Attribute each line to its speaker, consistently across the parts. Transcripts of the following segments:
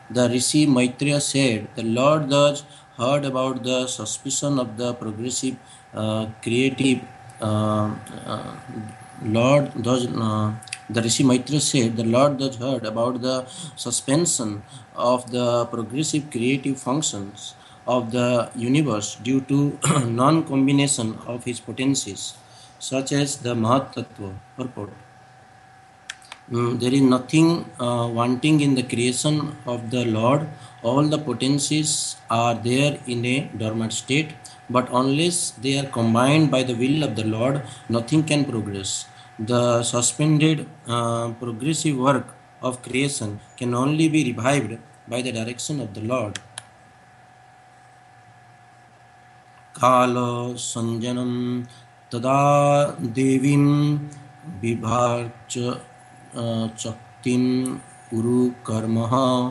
Speaker 1: The Rishi Maitreya said, the Lord thus heard about the suspicion of the progressive creative Lord thus the Rishi Maitreya said, the Lord thus heard about the suspension of the progressive creative functions of the universe due to non-combination of his potencies, such as the Mahat Tattva purport. There is nothing wanting in the creation of the Lord. All the potencies are there in a dormant state, but unless they are combined by the will of the Lord, nothing can progress. The suspended progressive work of creation can only be revived by the direction of the Lord. Kala sanjanam tada devim vibharcha chaktim uru karmaha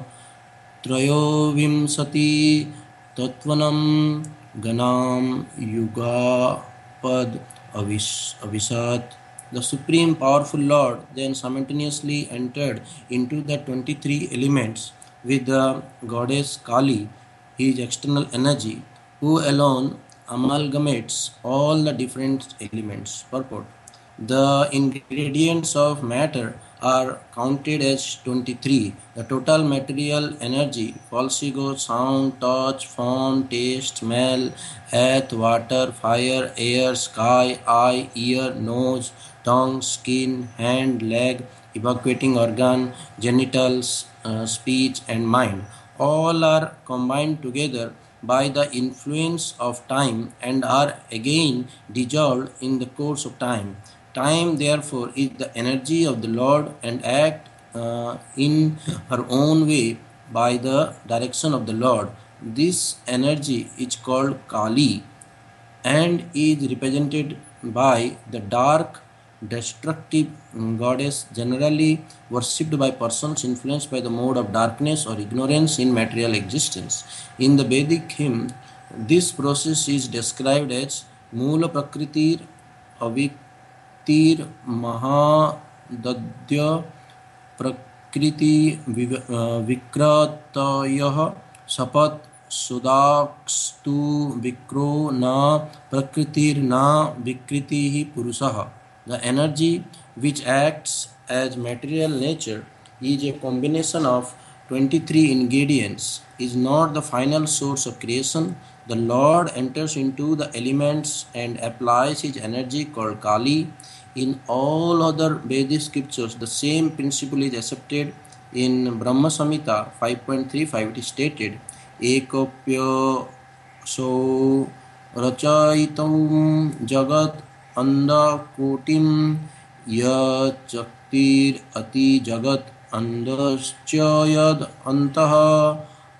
Speaker 1: त्रयोविंशति तत्वनं ganam yuga pad avisat. The supreme powerful Lord then simultaneously entered into the 23 elements with the goddess Kali, his external energy, who alone amalgamates all the different elements. Purport. The ingredients of matter are counted as 23. The total material energy, falsigo, sound, touch, form, taste, smell, earth, water, fire, air, sky, eye, ear, nose, tongue, skin, hand, leg, evacuating organ, genitals, speech and mind, all are combined together by the influence of time and are again dissolved in the course of time. Time, therefore, is the energy of the Lord and act in her own way by the direction of the Lord. This energy is called Kali and is represented by the dark, destructive goddess generally worshipped by persons influenced by the mode of darkness or ignorance in material existence. In the Vedic hymn, this process is described as Mula Prakritir Aviktir Mahadadya Prakriti Vikratayah Sapat Sudakstu Vikro na Prakritir na Vikritihi Purusaha. The energy which acts as material nature is a combination of 23 ingredients, is not the final source of creation. The Lord enters into the elements and applies his energy called Kali. In all other Vedic scriptures, the same principle is accepted. In Brahma Samhita 5.35, it is stated, Ekopya so rachaitam jagat anda kotim yachaktir ati jagat andascha yad antaha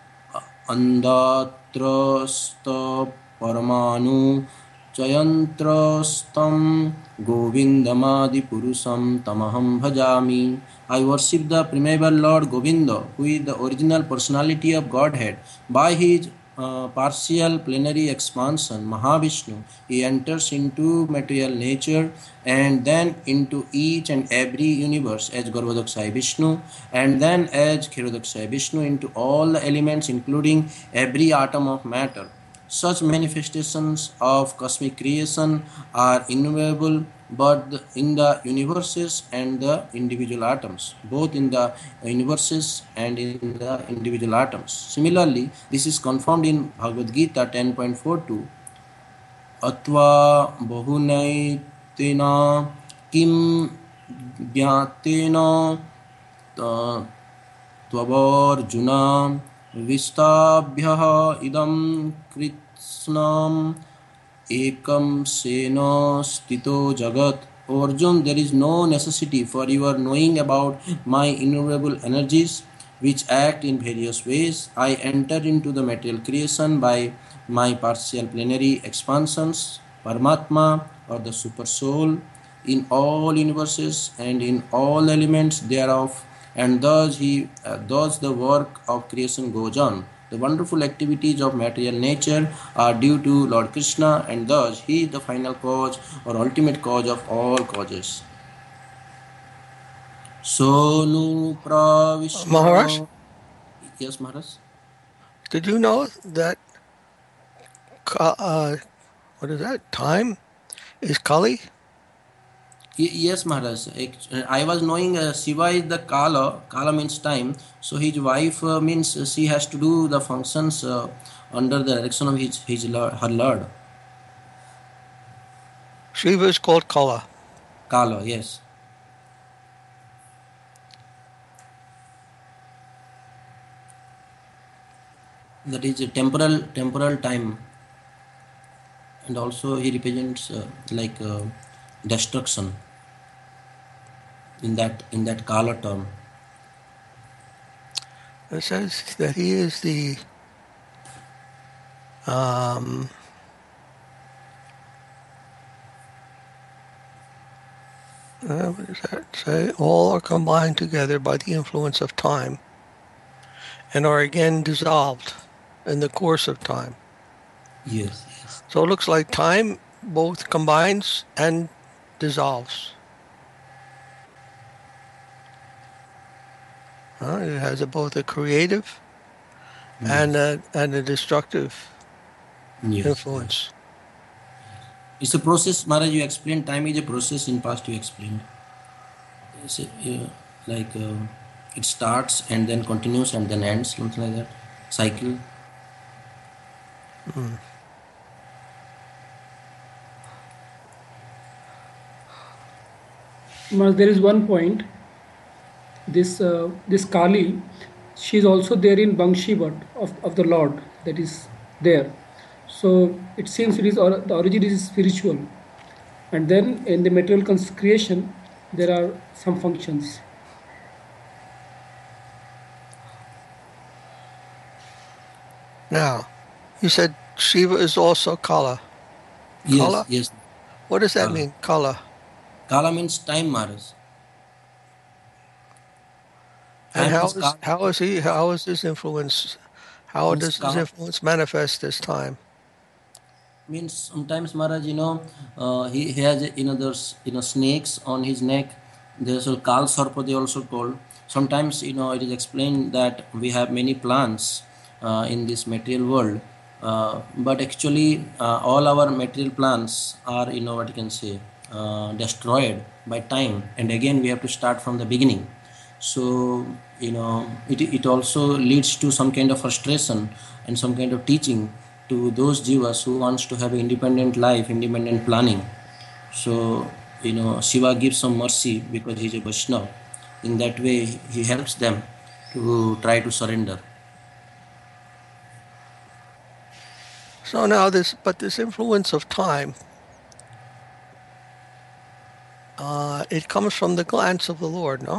Speaker 1: andatrasta paramanu chayantrastam govindamadi purusam tamaham bhajami. I worship the primeval Lord Govinda, who is the original personality of Godhead. By his partial plenary expansion, Mahavishnu, he enters into material nature and then into each and every universe as Garbhodakshayi Vishnu, and then as Kshirodakshayi Vishnu into all the elements including every atom of matter. Such manifestations of cosmic creation are innumerable, but in the universes and the individual atoms, both in the universes and in the individual atoms. Similarly, this is confirmed in Bhagavad Gita 10.42. Atva bahunaitena kim jnatena tvavarjuna vistabhyah idam kritsnam ekam sena stito jagat. O Arjun, there is no necessity for your knowing about my innumerable energies which act in various ways. I enter into the material creation by my partial plenary expansions, Paramatma or the Super Soul, in all universes and in all elements thereof, and thus the work of creation goes on. The wonderful activities of material nature are due to Lord Krishna, and thus he is the final cause or ultimate cause of all causes. Sonu
Speaker 2: Maharaj?
Speaker 1: Yes, Maharaj.
Speaker 2: Did you know that what is that? Time is Kali?
Speaker 1: Yes, Maharaj. I was knowing Shiva is the Kala. Kala means time. So his wife means she has to do the functions under the direction of her Lord.
Speaker 2: Shiva is called Kala.
Speaker 1: Kala, yes. That is a temporal time, and also he represents like destruction in that Kala term.
Speaker 2: It says that he is the what does that say? All are combined together by the influence of time and are again dissolved in the course of time.
Speaker 1: Yes, yes.
Speaker 2: So it looks like time both combines and dissolves. It has both a creative and a destructive
Speaker 1: Yes, yes.
Speaker 2: influence.
Speaker 1: It's a process, Maharaj. You explained time is a process. In past, you explained. It's like it starts and then continues and then ends, something like that. Cycle.
Speaker 3: There is one point. This Kali, she is also there in Bangshivat of the Lord, that is there. So it seems it is the origin is spiritual, and then in the material creation there are some functions.
Speaker 2: Now, you said Shiva is also Kala.
Speaker 1: Yes,
Speaker 2: Kala?
Speaker 1: yes.
Speaker 2: What does that
Speaker 1: Kala.
Speaker 2: mean, Kala?
Speaker 1: Kala means time, Maharaj.
Speaker 2: And
Speaker 1: Time is Kala.
Speaker 2: how is his influence? How
Speaker 1: Means
Speaker 2: does his
Speaker 1: Kala
Speaker 2: influence manifest this time?
Speaker 1: means sometimes Maharaj, he has snakes on his neck. There's a Kal Sarpa, they also called. Sometimes it is explained that we have many plants in this material world, but actually all our material plants are what you can say destroyed by time, and again we have to start from the beginning. So it also leads to some kind of frustration and some kind of teaching to those jivas who wants to have an independent life, independent planning. So Shiva gives some mercy because he's a Vaishnava. In that way he helps them to try to surrender.
Speaker 2: So now this influence of time, it comes from the glance of the Lord, no?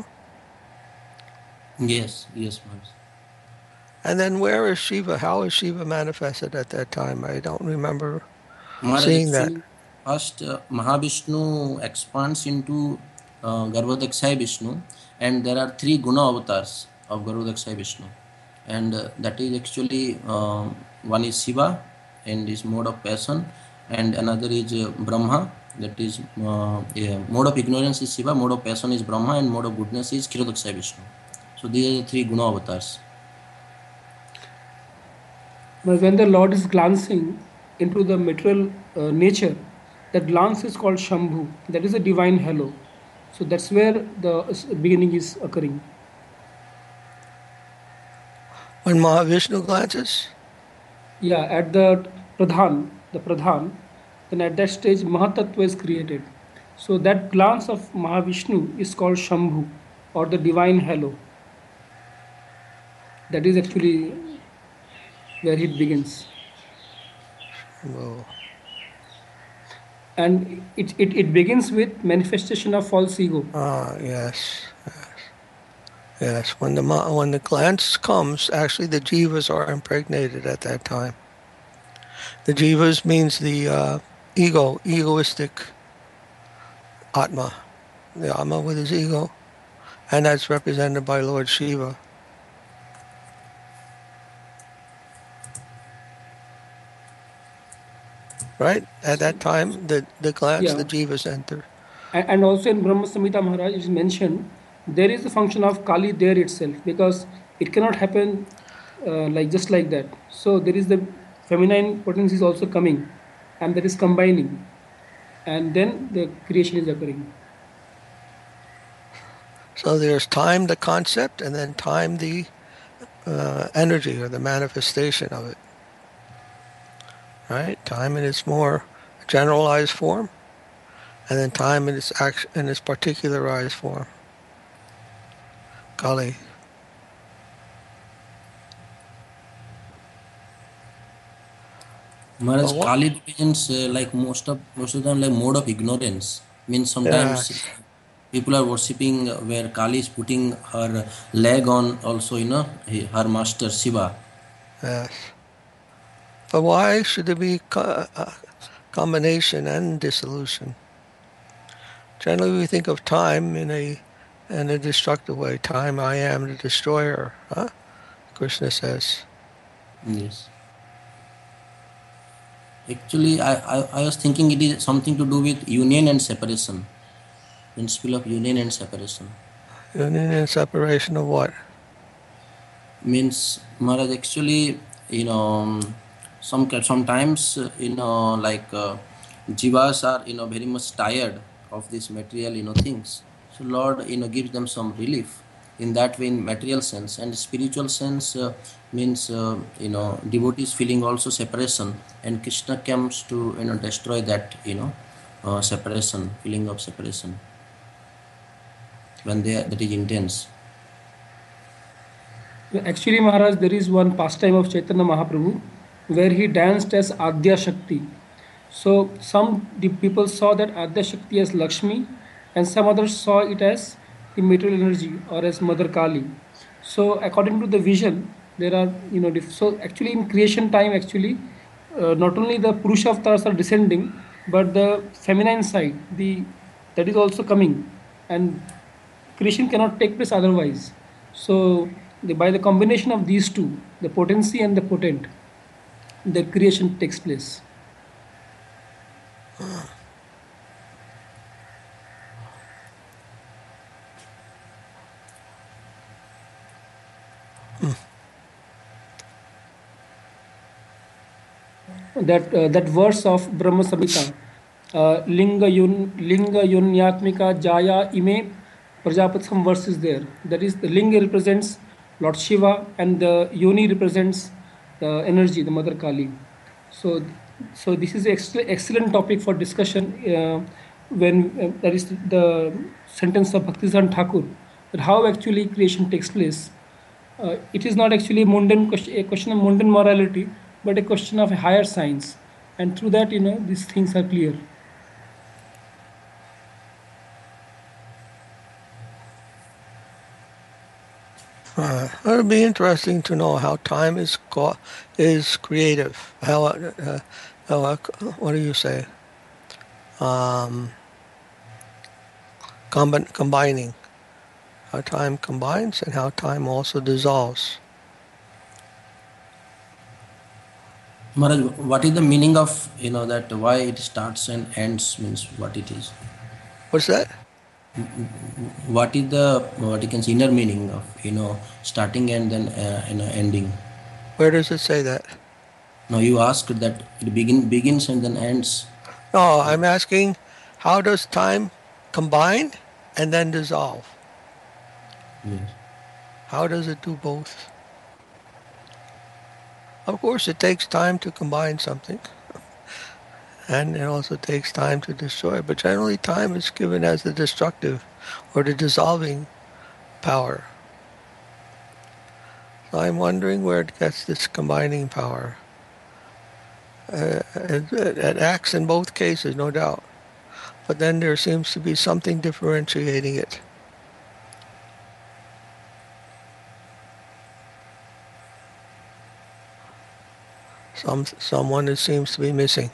Speaker 1: Yes, yes, Maharaj.
Speaker 2: And then where is Shiva? How is Shiva manifested at that time? I don't remember
Speaker 1: Maharaj,
Speaker 2: seeing that.
Speaker 1: actually, first Mahavishnu expands into Garbhodakshaya Vishnu, and there are three guna avatars of Garbhodakshaya Vishnu, and that is actually one is Shiva and his mode of passion, and another is Brahma. That is mode of ignorance is Shiva, mode of passion is Brahma, and mode of goodness is Kshirodakshaya Vishnu. So these are the three guna avatars.
Speaker 3: But when the Lord is glancing into the material nature, that glance is called Shambhu. That is a divine halo. So that's where the beginning is occurring.
Speaker 2: When Mahavishnu glances?
Speaker 3: Yeah, at the Pradhan, then at that stage Mahatattva is created. So that glance of Mahavishnu is called Shambhu, or the divine halo. That is actually where it begins.
Speaker 2: Whoa.
Speaker 3: And it begins with manifestation of false ego.
Speaker 2: Yes. Yes. When the glance comes, actually the jivas are impregnated at that time. The jivas means the egoistic Atma, the Atma with his ego, and that's represented by Lord Shiva. Right? At that time, the glance,
Speaker 3: Yeah.
Speaker 2: the jivas enter.
Speaker 3: And also in Brahma Samhita Maharaj is mentioned there is a function of Kali there itself, because it cannot happen like just like that. So there is the feminine potency is also coming, and that is combining, and then the creation is occurring.
Speaker 2: So there's time, the concept, and then time, the energy or the manifestation of it. Right? Time in its more generalized form, and then time in its particularized form. Kali.
Speaker 1: Maharaj,
Speaker 2: Well, what?
Speaker 1: Kali represents like most of them like mode of ignorance. Means sometimes
Speaker 2: Yes.
Speaker 1: people are worshipping where Kali is putting her leg on also, her master Shiva.
Speaker 2: Yes. But why should there be combination and dissolution? Generally, we think of time in a destructive way. Time, I am the destroyer. Huh? Krishna says.
Speaker 1: Yes. Actually, I was thinking it is something to do with union and separation. Principle of union and separation.
Speaker 2: Union and separation of what?
Speaker 1: Means Maharaj, actually, sometimes like jivas are very much tired of this material things. So Lord gives them some relief in that way, in material sense. And spiritual sense means devotees feeling also separation, and Krishna comes to destroy that separation, feeling of separation, when that is intense.
Speaker 3: Actually, Maharaj, there is one pastime of Chaitanya Mahaprabhu where he danced as Adya Shakti. So some the people saw that Adya Shakti as Lakshmi, and some others saw it as the material energy or as Mother Kali. So according to the vision, there are so actually in creation time actually not only the Purusha avatars are descending, but the feminine side, the that is also coming, and creation cannot take place otherwise. So by the combination of these two, the potency and the potent, the creation takes place. That verse of Brahma Samhita, Linga Yunyatmika Jaya Ime Prajapatham verse is there. That is, the Linga represents Lord Shiva, and the Yoni represents the energy, the Mother Kali. So, so this is excellent topic for discussion when that is the sentence of Bhaktisiddhanta Thakur, that how actually creation takes place. It is not actually a question of mundane morality, but a question of a higher science. And through that, these things are clear.
Speaker 2: It would be interesting to know how time is creative. What do you say? Combining. How time combines and how time also dissolves.
Speaker 1: Maharaj, what is the meaning of that why it starts and ends, means what it is?
Speaker 2: What's that?
Speaker 1: What is the what you can say inner meaning of starting and then ending?
Speaker 2: Where does it say that?
Speaker 1: Now you asked that it begins and then ends.
Speaker 2: No, I'm asking, how does time combine and then dissolve?
Speaker 1: Yes.
Speaker 2: How does it do both? Of course, it takes time to combine something, and it also takes time to destroy. But generally, time is given as the destructive or the dissolving power. So I'm wondering where it gets this combining power. It acts in both cases, no doubt. But then there seems to be something differentiating it. Someone it seems to be missing.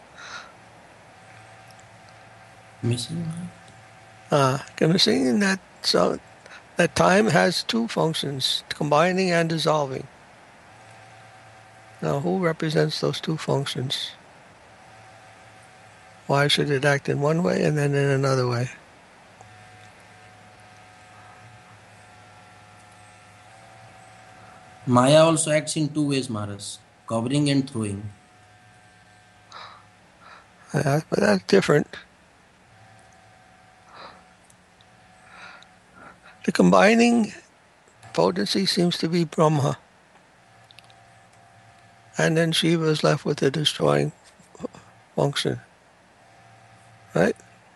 Speaker 1: Missing?
Speaker 2: Missing in that that time has two functions, combining and dissolving. Now, who represents those two functions? Why should it act in one way and then in another way?
Speaker 1: Maya also acts in two ways, Maharaj, covering and throwing.
Speaker 2: But that's different. The combining potency seems to be Brahma, and then Shiva is left with the destroying function, right?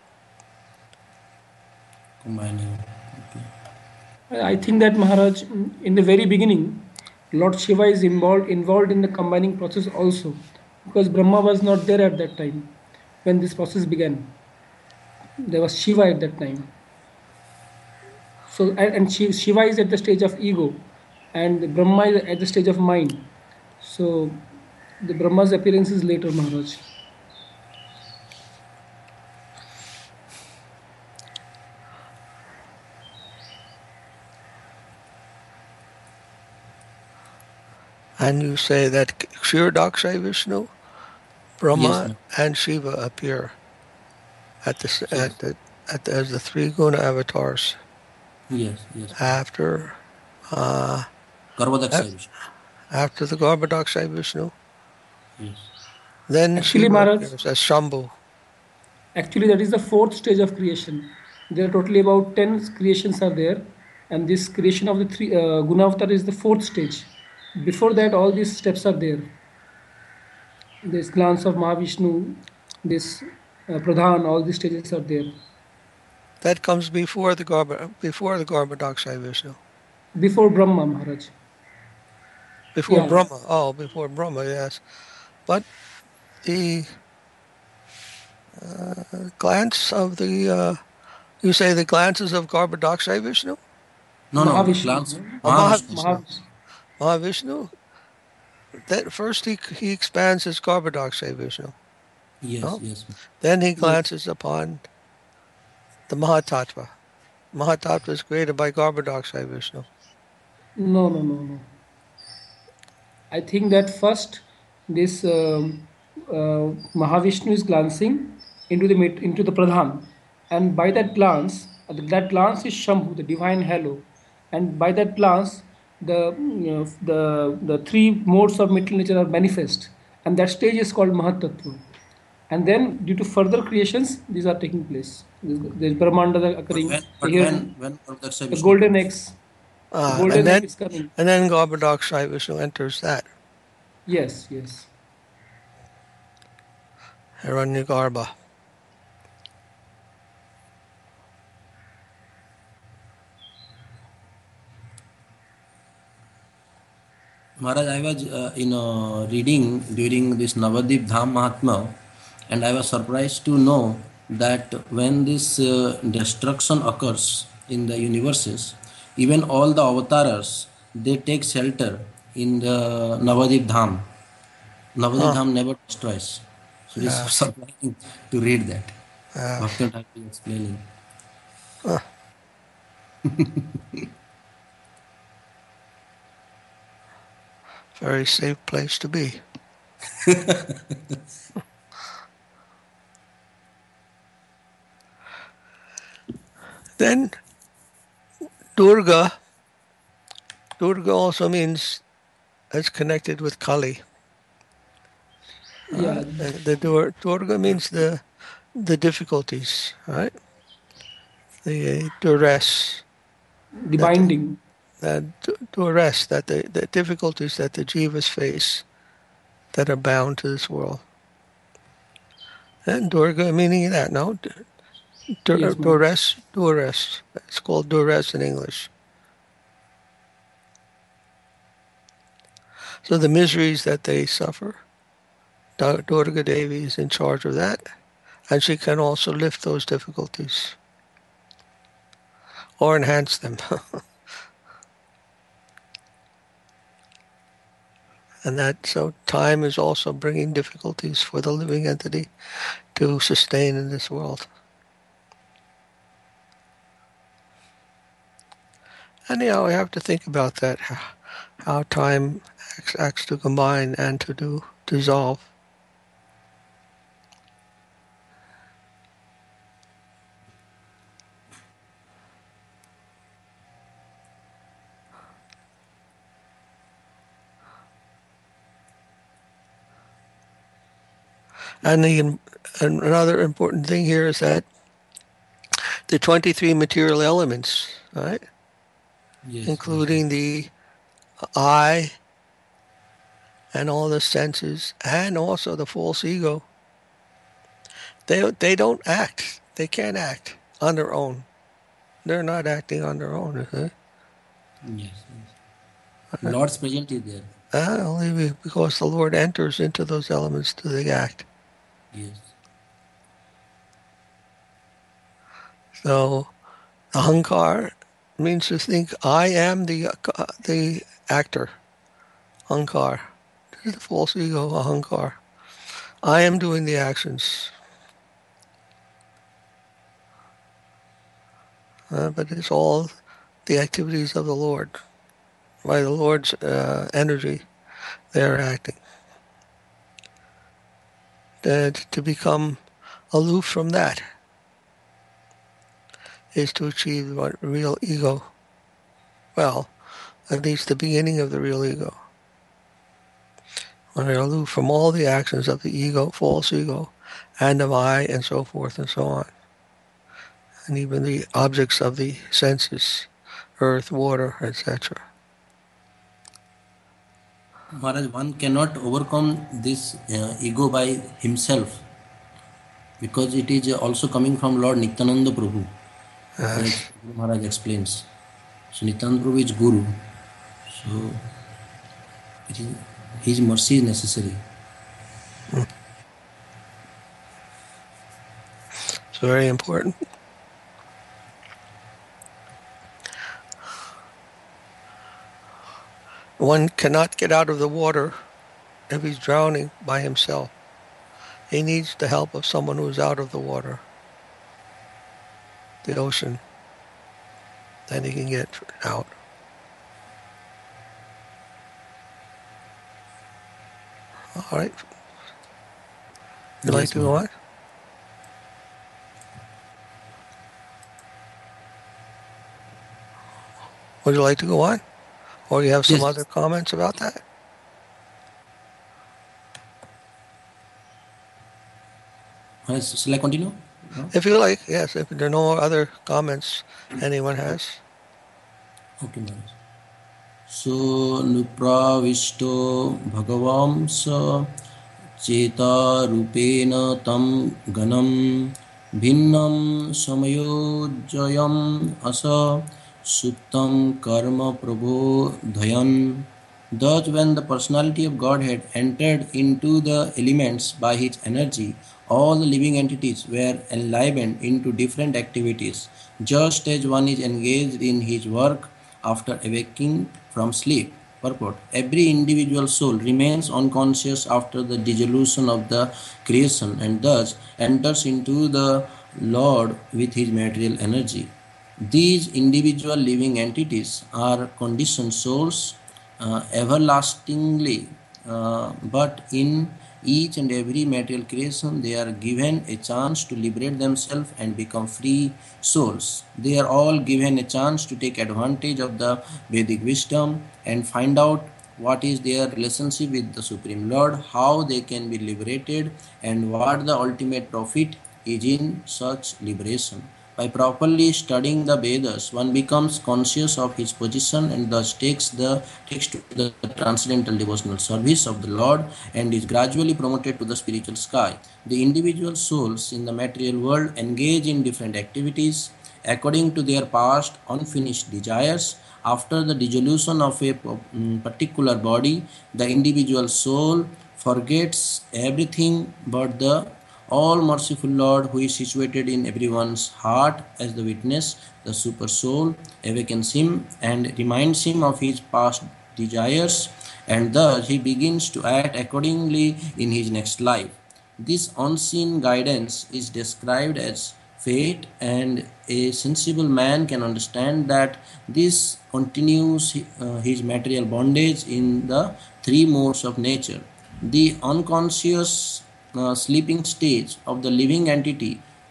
Speaker 1: Combining. Okay.
Speaker 3: I think that Maharaj, in the very beginning, Lord Shiva is involved in the combining process also, because Brahma was not there at that time when this process began. There was Shiva at that time. So Shiva is at the stage of ego, and Brahma is at the stage of mind. So the Brahma's appearance is later, Maharaj.
Speaker 2: And you say that Kshirodakshay Vishnu,
Speaker 1: Yes,
Speaker 2: Brahma,
Speaker 1: ma'am.
Speaker 2: and Shiva appear at the
Speaker 1: Yes,
Speaker 2: as the three guna avatars
Speaker 1: yes, yes, ma'am.
Speaker 2: after uh,
Speaker 1: Garbhodakshay Vishnu.
Speaker 2: after the Garbhodakshay Vishnu.
Speaker 1: Yes.
Speaker 2: Then
Speaker 3: Actually,
Speaker 2: Shiva
Speaker 3: Maharaj,
Speaker 2: appears as Shambhu.
Speaker 3: actually that is the fourth stage of creation. There are totally about 10 creations are there, and this creation of the three Gunavatar is the fourth stage. Before that, all these steps are there. This glance of Mahavishnu, this Pradhan, all these stages are there.
Speaker 2: That comes before the Garbhodakshay Vishnu.
Speaker 3: Before Brahma, Maharaj.
Speaker 2: Before
Speaker 3: Yeah,
Speaker 2: Brahma. Oh, before Brahma, yes. But the glance of you say the glances of Garbhodakshay Vishnu?
Speaker 1: No, no.
Speaker 3: Mahavishnu.
Speaker 1: Glance
Speaker 2: Or
Speaker 1: Mahavishnu.
Speaker 3: Mahavishnu.
Speaker 2: Mahavishnu? That first he expands his Garbhodakshay Vishnu.
Speaker 1: Yes,
Speaker 2: No?
Speaker 1: yes, ma'am.
Speaker 2: Then he
Speaker 3: Yes.
Speaker 2: glances upon the Mahatattva. Mahatattva is created by Garbhodakshay Vishnu.
Speaker 3: No, no, no, no. I think that first this Mahavishnu is glancing into the Pradhan, and by that glance is Shambhu, the divine halo, and by that glance the three modes of material nature are manifest, and that stage is called Mahatattva. And then, due to further creations, these are taking place. There's Brahmanda
Speaker 1: But
Speaker 3: occurring.
Speaker 1: when
Speaker 3: So
Speaker 1: but
Speaker 3: here,
Speaker 1: when Garbhodakshay
Speaker 3: the
Speaker 1: Vishnu
Speaker 3: golden
Speaker 1: comes?
Speaker 3: eggs, the
Speaker 2: Uh, and
Speaker 3: golden egg
Speaker 2: then
Speaker 3: is coming.
Speaker 2: and then Garbhodakshay Vishnu enters that.
Speaker 3: Yes, yes.
Speaker 2: Hiranyagarbha.
Speaker 1: Maharaj, I was reading during this Navadip Dham Mahatma, and I was surprised to know that when this destruction occurs in the universes, even all the avatars they take shelter in the Navadip Dham. Navadip
Speaker 2: Huh.
Speaker 1: Dham never destroys. So it is so
Speaker 2: Yes.
Speaker 1: surprising to read that.
Speaker 2: Yes.
Speaker 1: Bhakti Thakur is explaining.
Speaker 2: Huh. Very safe place to be. Then Durga. Durga also means it's connected with Kali.
Speaker 3: Yeah,
Speaker 2: Durga means the difficulties, right? The duress
Speaker 3: the
Speaker 2: that
Speaker 3: binding.
Speaker 2: duress that the difficulties that the jivas face that are bound to this world. And Durga meaning that, no?
Speaker 3: Yes, ma'am.
Speaker 2: Duress. It's called duress in English. So the miseries that they suffer, Durga Devi is in charge of that, and she can also lift those difficulties or enhance them. And that so time is also bringing difficulties for the living entity to sustain in this world. And we have to think about that, how time acts to combine and to dissolve. And another important thing here is that the 23 material elements, right,
Speaker 1: Yes.
Speaker 2: including the eye and all the senses, and also the false ego, they don't act. They can't act on their own. They're not acting on their own, is it?
Speaker 1: Yes. Lord's presence is there.
Speaker 2: Only because the Lord enters into those elements do they act.
Speaker 1: Yes.
Speaker 2: So ahankar means to think I am the actor. Ahankar. This is the false ego, ahankar. I am doing the actions. But it's all the activities of the Lord. By the Lord's energy, they are acting. To become aloof from that is to achieve what real ego. Well, at least the beginning of the real ego. When we're aloof from all the actions of the ego, false ego, and of I, and so forth and so on. And even the objects of the senses, earth, water, etc.
Speaker 1: Maharaj, one cannot overcome this ego by himself, because it is also coming from Lord Nityananda Prabhu. As Guru Maharaj explains. So Nityananda Prabhu is Guru. So his mercy is necessary.
Speaker 2: It's very important. One cannot get out of the water if he's drowning by himself. He needs the help of someone who's out of the water, the ocean. Then he can get out. All right. Would you like to go on? Would you like to go on? Or you have some other comments about that?
Speaker 1: Shall I continue? No?
Speaker 2: If you like, yes. If there are no other comments anyone has.
Speaker 1: Okay, Maharaj. So, nupravishto bhagavamsa cheta rupena tam ganam bhinnam samayojayam asa suptam karma prabodhayan. Thus, when the personality of Godhead entered into the elements by his energy, all the living entities were enlivened into different activities, just as one is engaged in his work after awaking from sleep. Purport: every individual soul remains unconscious after the dissolution of the creation and thus enters into the Lord with his material energy. These individual living entities are conditioned souls everlastingly, but in each and every material creation they are given a chance to liberate themselves and become free souls. They are all given a chance to take advantage of the Vedic wisdom and find out what is their relationship with the Supreme Lord, how they can be liberated, and what the ultimate profit is in such liberation. By properly studying the Vedas, one becomes conscious of his position and thus takes to the transcendental devotional service of the Lord and is gradually promoted to the spiritual sky. The individual souls in the material world engage in different activities according to their past unfinished desires. After the dissolution of a particular body, the individual soul forgets everything but the all-merciful Lord, who is situated in everyone's heart as the witness. The super soul awakens him and reminds him of his past desires, and thus he begins to act accordingly in his next life. This unseen guidance is described as fate, and a sensible man can understand that this continues his material bondage in the three modes of nature. The unconscious sleeping stage of the living entity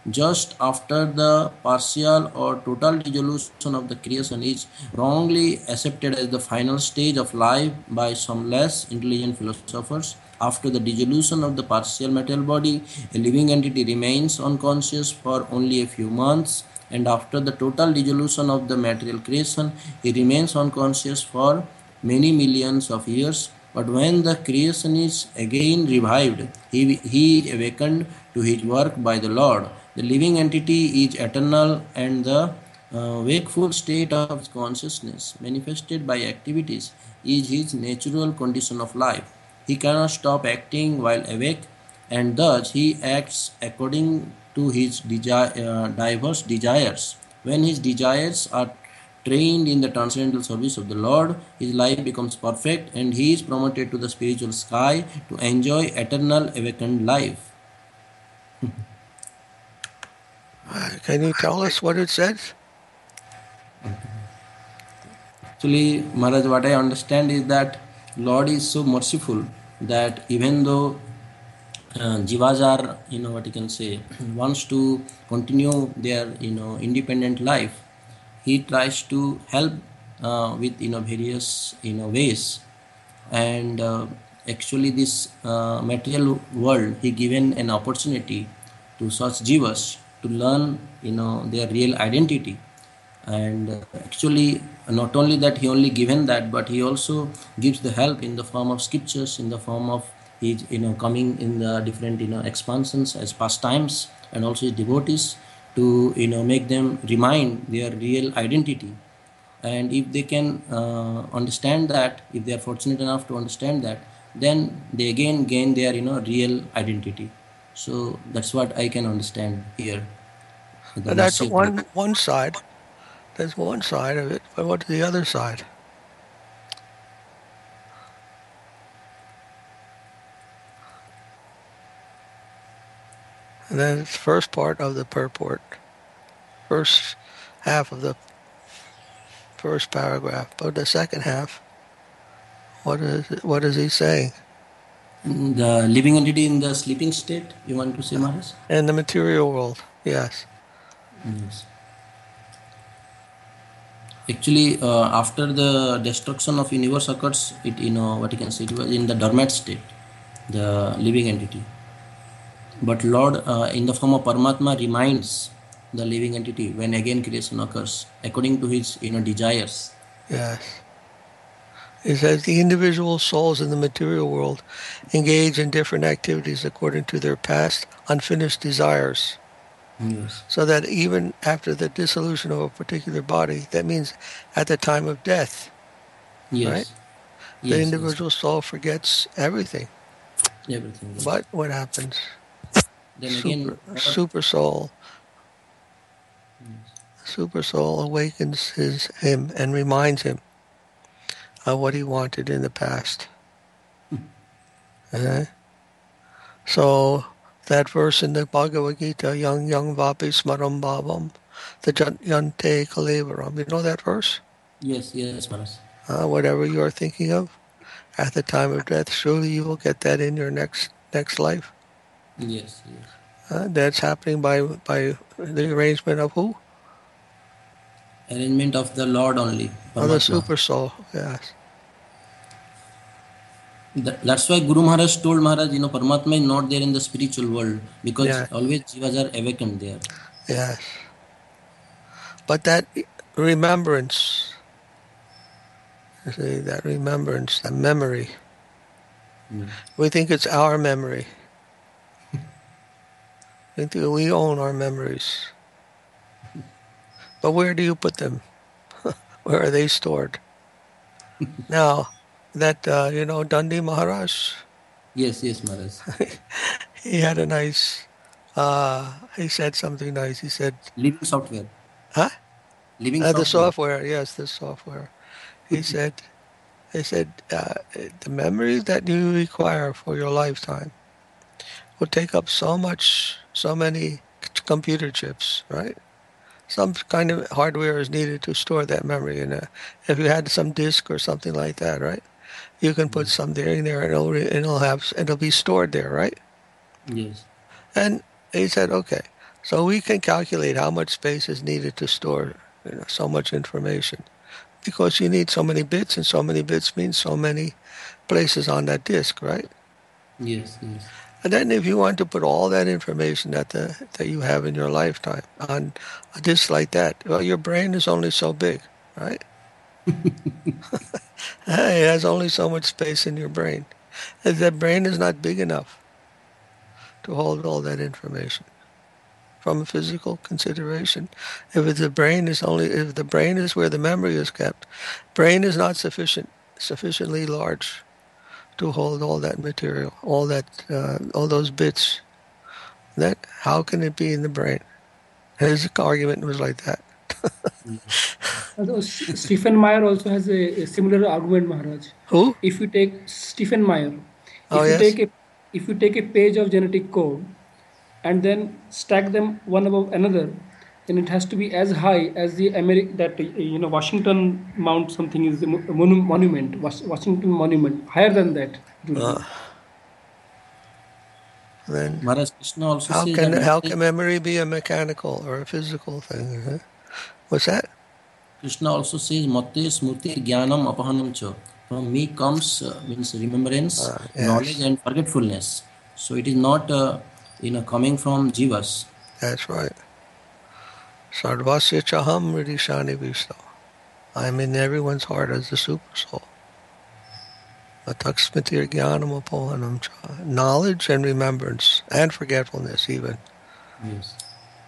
Speaker 1: just after the partial or total dissolution of the creation is wrongly accepted as the final stage of life by some less intelligent philosophers. After the dissolution of the partial material body, a living entity remains unconscious for only a few months, and after the total dissolution of the material creation, he remains unconscious for many millions of years. But when the creation is again revived, he awakened to his work by the Lord. The living entity is eternal, and the wakeful state of consciousness, manifested by activities, is his natural condition of life. He cannot stop acting while awake, and thus he acts according to his diverse desires. When his desires are trained in the transcendental service of the Lord, his life becomes perfect and he is promoted to the spiritual sky to enjoy eternal awakened life.
Speaker 2: Can you tell us what it says?
Speaker 1: Actually, Maharaj, what I understand is that Lord is so merciful that even though jivas are, what you can say, wants to continue their, independent life, he tries to help with, various, ways. And actually this material world, he given an opportunity to such jivas to learn, their real identity. And actually not only that he only given that, but he also gives the help in the form of scriptures, in the form of his, coming in the different, expansions as pastimes, and also his devotees to, make them remind their real identity. And if they can understand that, if they are fortunate enough to understand that, then they again gain their, real identity. So that's what I can understand here, the
Speaker 2: And that's
Speaker 1: mercy of the Lord.
Speaker 2: one side. There's one side of it, but what's the other side? And then it's first part of the purport, first half of the first paragraph. But the second half, what is he saying?
Speaker 1: The living entity in the sleeping state, you want to say, Maharaj?
Speaker 2: In the material world, yes.
Speaker 1: Yes. Actually, after the destruction of universe occurs, it, what you can say, it was in the dormant state, the living entity. But Lord, in the form of Paramatma, reminds the living entity when again creation occurs, according to his, desires.
Speaker 2: Yes. It says the individual souls in the material world engage in different activities according to their past unfinished desires.
Speaker 1: Yes.
Speaker 2: So that even after the dissolution of a particular body, that means at the time of death,
Speaker 1: Yes.
Speaker 2: right?
Speaker 1: Yes.
Speaker 2: The individual soul forgets everything.
Speaker 1: Yes. Everything. Yes.
Speaker 2: But what happens?
Speaker 1: Then again,
Speaker 2: Super soul awakens him and reminds him of what he wanted in the past. Okay? So that verse in the Bhagavad Gita, Yang Vapi Smaram Bhavam, the Yante Kalevaram. You know that verse?
Speaker 1: Yes, Maharaj.
Speaker 2: Whatever you are thinking of at the time of death, surely you will get that in your next life.
Speaker 1: Yes.
Speaker 2: That's happening by the arrangement of who?
Speaker 1: Arrangement of the Lord only,
Speaker 2: Of the
Speaker 1: Paramatma.
Speaker 2: super soul, yes.
Speaker 1: That's why Guru Maharaj told Maharaj, Paramatma is not there in the spiritual world, because
Speaker 2: Yeah.
Speaker 1: always jivas are awakened there.
Speaker 2: Yes. But that remembrance, you see, that remembrance, that memory, we think it's our memory. We think we own our memories. But where do you put them? Where are they stored? Now, that, Dandi Maharaj,
Speaker 1: Yes, Maharaj.
Speaker 2: he had a nice, he said something nice. He said,
Speaker 1: Living software.
Speaker 2: huh?
Speaker 1: Living
Speaker 2: The
Speaker 1: software.
Speaker 2: software, yes, the software. He said, the memory that you require for your lifetime will take up so many computer chips, right? Some kind of hardware is needed to store that memory. And if you had some disk or something like that, right? You can put something in there and it'll be stored there, right?
Speaker 1: Yes.
Speaker 2: And he said, okay, So we can calculate how much space is needed to store so much information, because you need so many bits, and so many bits means so many places on that disk, right?
Speaker 1: Yes, yes.
Speaker 2: And then if you want to put all that information that you have in your lifetime on a disk like that, well, your brain is only so big, right? It has only so much space in your brain. And that brain is not big enough to hold all that information. From a physical consideration, if the brain is where the memory is kept, brain is not sufficiently large to hold all that material, all those bits. That how can it be in the brain? His argument was like that.
Speaker 3: Stephen Meyer also has a similar argument, Maharaj.
Speaker 2: Who?
Speaker 3: If you take Stephen Meyer,
Speaker 2: Oh
Speaker 3: if you
Speaker 2: yes.
Speaker 3: take a if you take a page of genetic code and then stack them one above another, then it has to be as high as the Washington Mount something is a monument, Washington Monument, higher than that it will be.
Speaker 2: Then
Speaker 1: Maharaj, Krishna also
Speaker 2: how
Speaker 1: says
Speaker 2: can
Speaker 1: that
Speaker 2: memory be a mechanical or a physical thing? Huh? What's that?
Speaker 1: Krishna also says, Mate smrti jnanam apahanam cha. From me comes means remembrance,
Speaker 2: Yes.
Speaker 1: knowledge, and forgetfulness. So it is not coming from jivas.
Speaker 2: That's right. Sarvasya chaham ridishani visto. I'm in everyone's heart as the super soul. Ataksmitir jnanam apohanam cha. Knowledge and remembrance and forgetfulness even.
Speaker 1: Yes.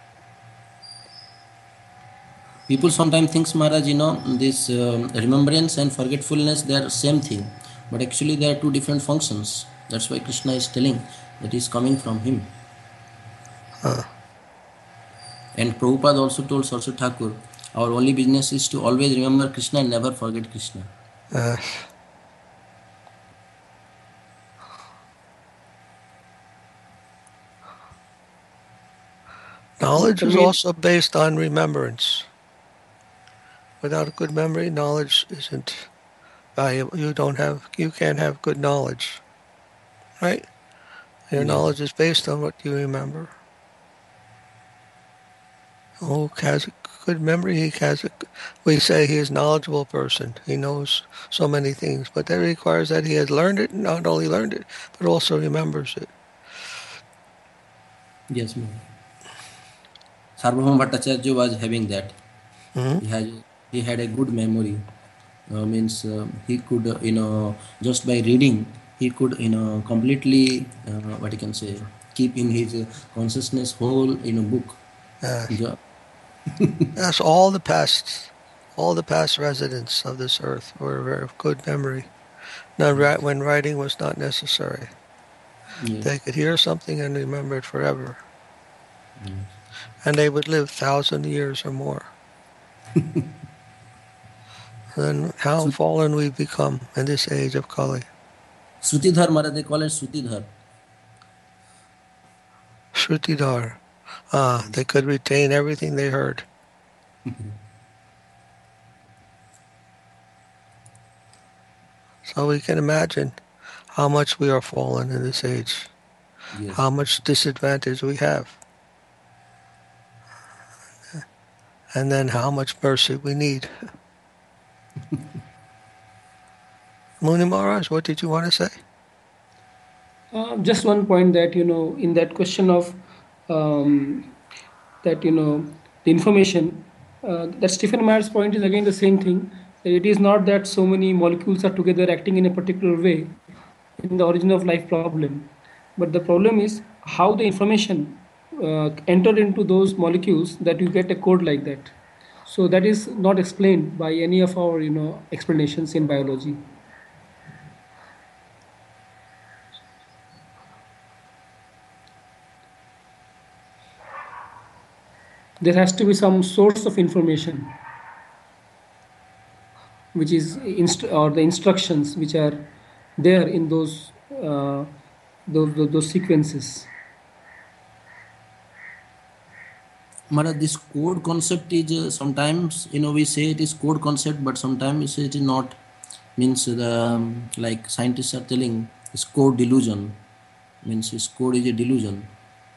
Speaker 1: People sometimes think, Maharaj, this remembrance and forgetfulness, they are same thing. But actually they are two different functions. That's why Krishna is telling that is coming from him. And Prabhupada also told Saraswati Thakur, our only business is to always remember Krishna and never forget Krishna.
Speaker 2: Knowledge is also based on remembrance. Without a good memory, knowledge isn't valuable. You can't have good knowledge, right? Your knowledge is based on what you remember. Who has a good memory? We say he is a knowledgeable person. He knows so many things, but that requires that he has learned it, not only learned it, but also remembers it.
Speaker 1: Yes, ma'am. Sarvabhauma Bhattacharya was having that. He had a good memory. He could, just by reading, he could, completely, keep in his consciousness whole, book.
Speaker 2: Yes, all the past residents of this earth were of good memory. When writing was not necessary.
Speaker 1: Yes.
Speaker 2: They could hear something and remember it forever. And they would live 1,000 years or more. Then how fallen we've become in this age of Kali.
Speaker 1: Srutidhar, Maharaj, they call it Srutidhar.
Speaker 2: Shrutidhar. They could retain everything they heard. So we can imagine how much we are fallen in this age.
Speaker 1: Yes.
Speaker 2: How much disadvantage we have. And then how much mercy we need. Muni Maharaj, what did you want to say?
Speaker 3: Just one point that, in that question of the information, that Stephen Meyer's point is again the same thing. It is not that so many molecules are together acting in a particular way in the origin of life problem. But the problem is how the information entered into those molecules that you get a code like that. So that is not explained by any of our, explanations in biology. There has to be some source of information, which is the instructions which are there in those sequences.
Speaker 1: Maharaj, this code concept is sometimes, we say it is code concept, but sometimes we say it is not. Means like scientists are telling, it's code delusion. Means this code is a delusion.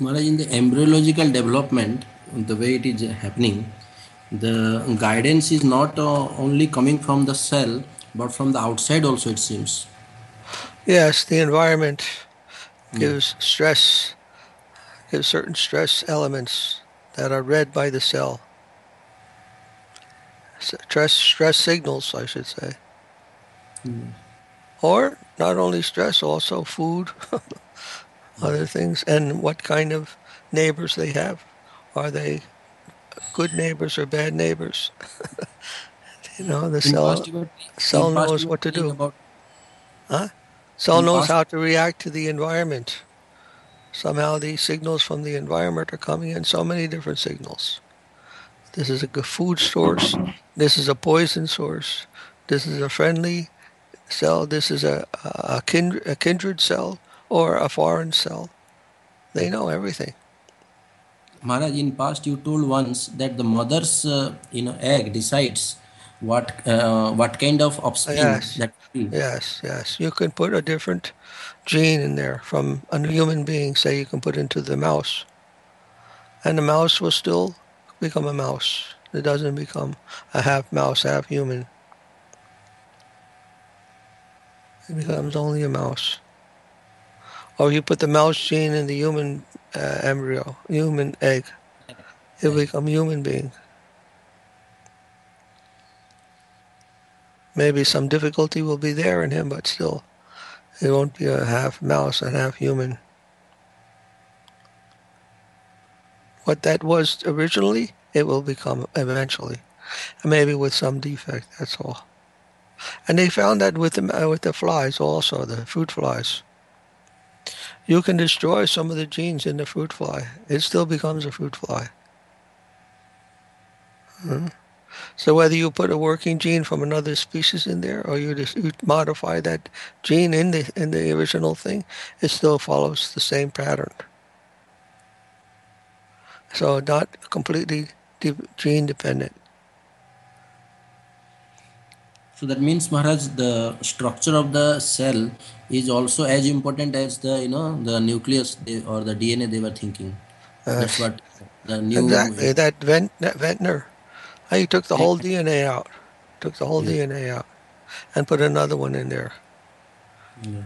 Speaker 1: Maharaj, in the embryological development, the way it is happening, the guidance is not only coming from the cell, but from the outside also, it seems.
Speaker 2: Yes, the environment
Speaker 1: Yeah.
Speaker 2: gives certain stress elements that are read by the cell. Stress signals, I should say. Or not only stress, also food, other things, and what kind of neighbors they have. Are they good neighbors or bad neighbors? The
Speaker 1: In past,
Speaker 2: cell knows
Speaker 1: you were
Speaker 2: what to
Speaker 1: telling
Speaker 2: do.
Speaker 1: about
Speaker 2: Huh? Cell
Speaker 1: in
Speaker 2: knows
Speaker 1: past.
Speaker 2: how to react to the environment. Somehow these signals from the environment are coming in, so many different signals. This is a good food source. This is a poison source. This is a friendly cell. This is a kindred cell or a foreign cell. They know everything.
Speaker 1: Maharaj, in past you told once that the mother's egg decides what kind of offspring
Speaker 2: Yes,
Speaker 1: that will be.
Speaker 2: yes. You can put a different gene in there from a human being, say you can put into the mouse, and the mouse will still become a mouse. It doesn't become a half mouse, half human. It becomes only a mouse. Or you put the mouse gene in the human embryo, human egg, it'll
Speaker 1: Egg.
Speaker 2: become human being. Maybe some difficulty will be there in him, but still, it won't be a half mouse and half human. What that was originally, it will become eventually. And maybe with some defect, that's all. And they found that with the flies also, the fruit flies. You can destroy some of the genes in the fruit fly. It still becomes a fruit fly. So whether you put a working gene from another species in there, or you modify that gene in the original thing, it still follows the same pattern. So not completely gene dependent.
Speaker 1: So that means, Maharaj, the structure of the cell is also as important as the nucleus or the DNA they were thinking. That's
Speaker 2: Yes,
Speaker 1: what the new.
Speaker 2: exactly. That Ventnor, he took the whole DNA out, took the whole
Speaker 1: Yes.
Speaker 2: DNA out, and put another one in there.
Speaker 1: Yes.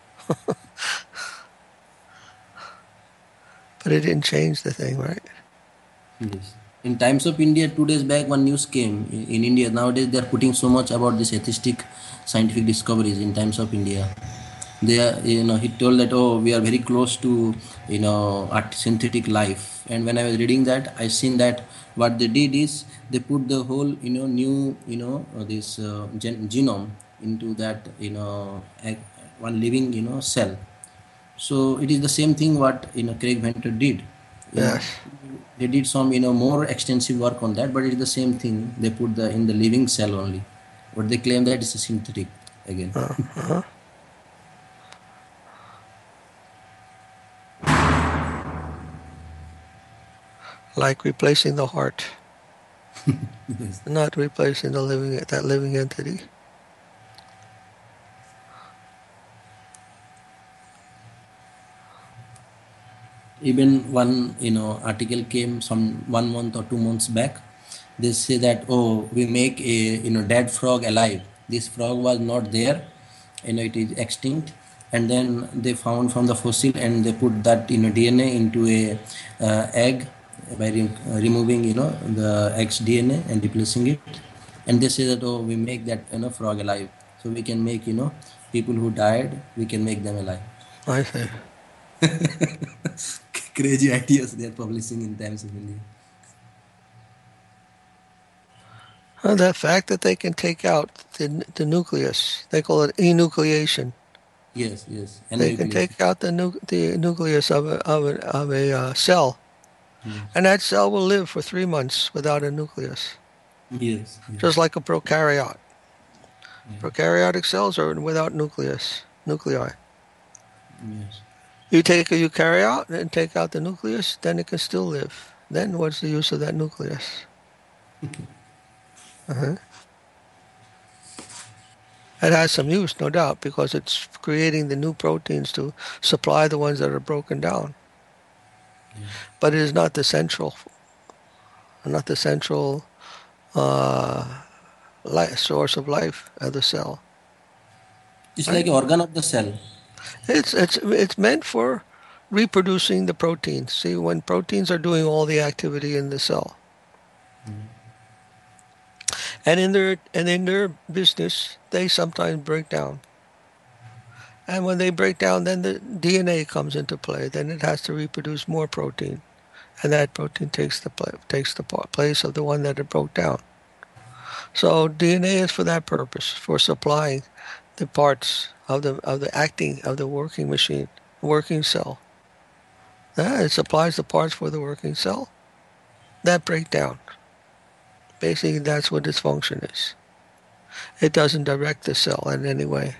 Speaker 2: But it didn't change the thing, right?
Speaker 1: Yes. In Times of India, 2 days back, one news came in India. Nowadays, they are putting so much about this atheistic scientific discoveries in Times of India. They are, he told that, oh, we are very close to, art synthetic life. And when I was reading that, I seen that what they did is they put the whole, new, this genome into that, one living, cell. So it is the same thing what Craig Venter did. You know,
Speaker 2: Yes.
Speaker 1: they did some more extensive work on that, but it is the same thing. They put the in the living cell only, but they claim that it's a synthetic again.
Speaker 2: Uh-huh. Like replacing the heart,
Speaker 1: Yes.
Speaker 2: not replacing that living entity.
Speaker 1: Even one article came some 1 month or 2 months back. They say that, oh, we make a dead frog alive. This frog was not there, it is extinct, and then they found from the fossil and they put that DNA into a egg by removing the egg's DNA and replacing it, and they say that, oh, we make that frog alive, so we can make people who died, we can make them alive.
Speaker 2: I see.
Speaker 1: Crazy ideas they are publishing in Times of India.
Speaker 2: The fact that they can take out the nucleus, they call it enucleation.
Speaker 1: Yes, yes, and
Speaker 2: They can
Speaker 1: nucleus.
Speaker 2: take out the nucleus of a cell,
Speaker 1: Yes,
Speaker 2: and that cell will live for 3 months without a nucleus,
Speaker 1: yes,
Speaker 2: just like a prokaryote.
Speaker 1: yes,
Speaker 2: Prokaryotic cells are without nuclei.
Speaker 1: yes.
Speaker 2: You take a eukaryote and take out the nucleus, then it can still live. Then what's the use of that nucleus? Uh-huh. It has some use, no doubt, because it's creating the new proteins to supply the ones that are broken down. but it is not the central source of life of the cell.
Speaker 1: It's like an organ of the cell.
Speaker 2: It's meant for reproducing the proteins. See, when proteins are doing all the activity in the cell, and in their business, they sometimes break down. And when they break down, then the DNA comes into play. Then it has to reproduce more protein, and that protein takes the place of the one that it broke down. So DNA is for that purpose, for supplying the parts of the working machine, working cell. It supplies the parts for the working cell that break down. Basically, that's what its function is. It doesn't direct the cell in any way.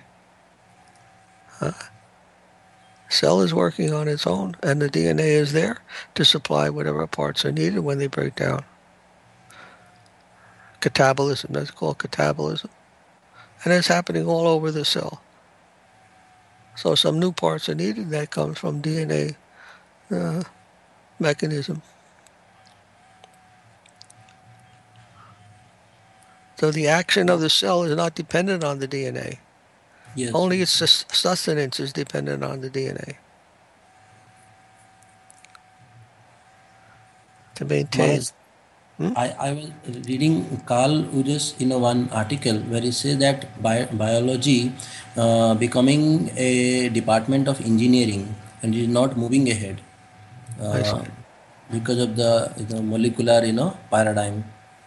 Speaker 2: Cell is working on its own, and the DNA is there to supply whatever parts are needed when they break down. Catabolism, that's called catabolism. And it's happening all over the cell. So some new parts are needed, that comes from DNA mechanism. So the action of the cell is not dependent on the DNA.
Speaker 1: Yes.
Speaker 2: Only its sustenance is dependent on the DNA. To maintain.
Speaker 1: I was reading Carl Ujas in one article where he says that biology becoming a department of engineering and is not moving ahead because of the molecular paradigm.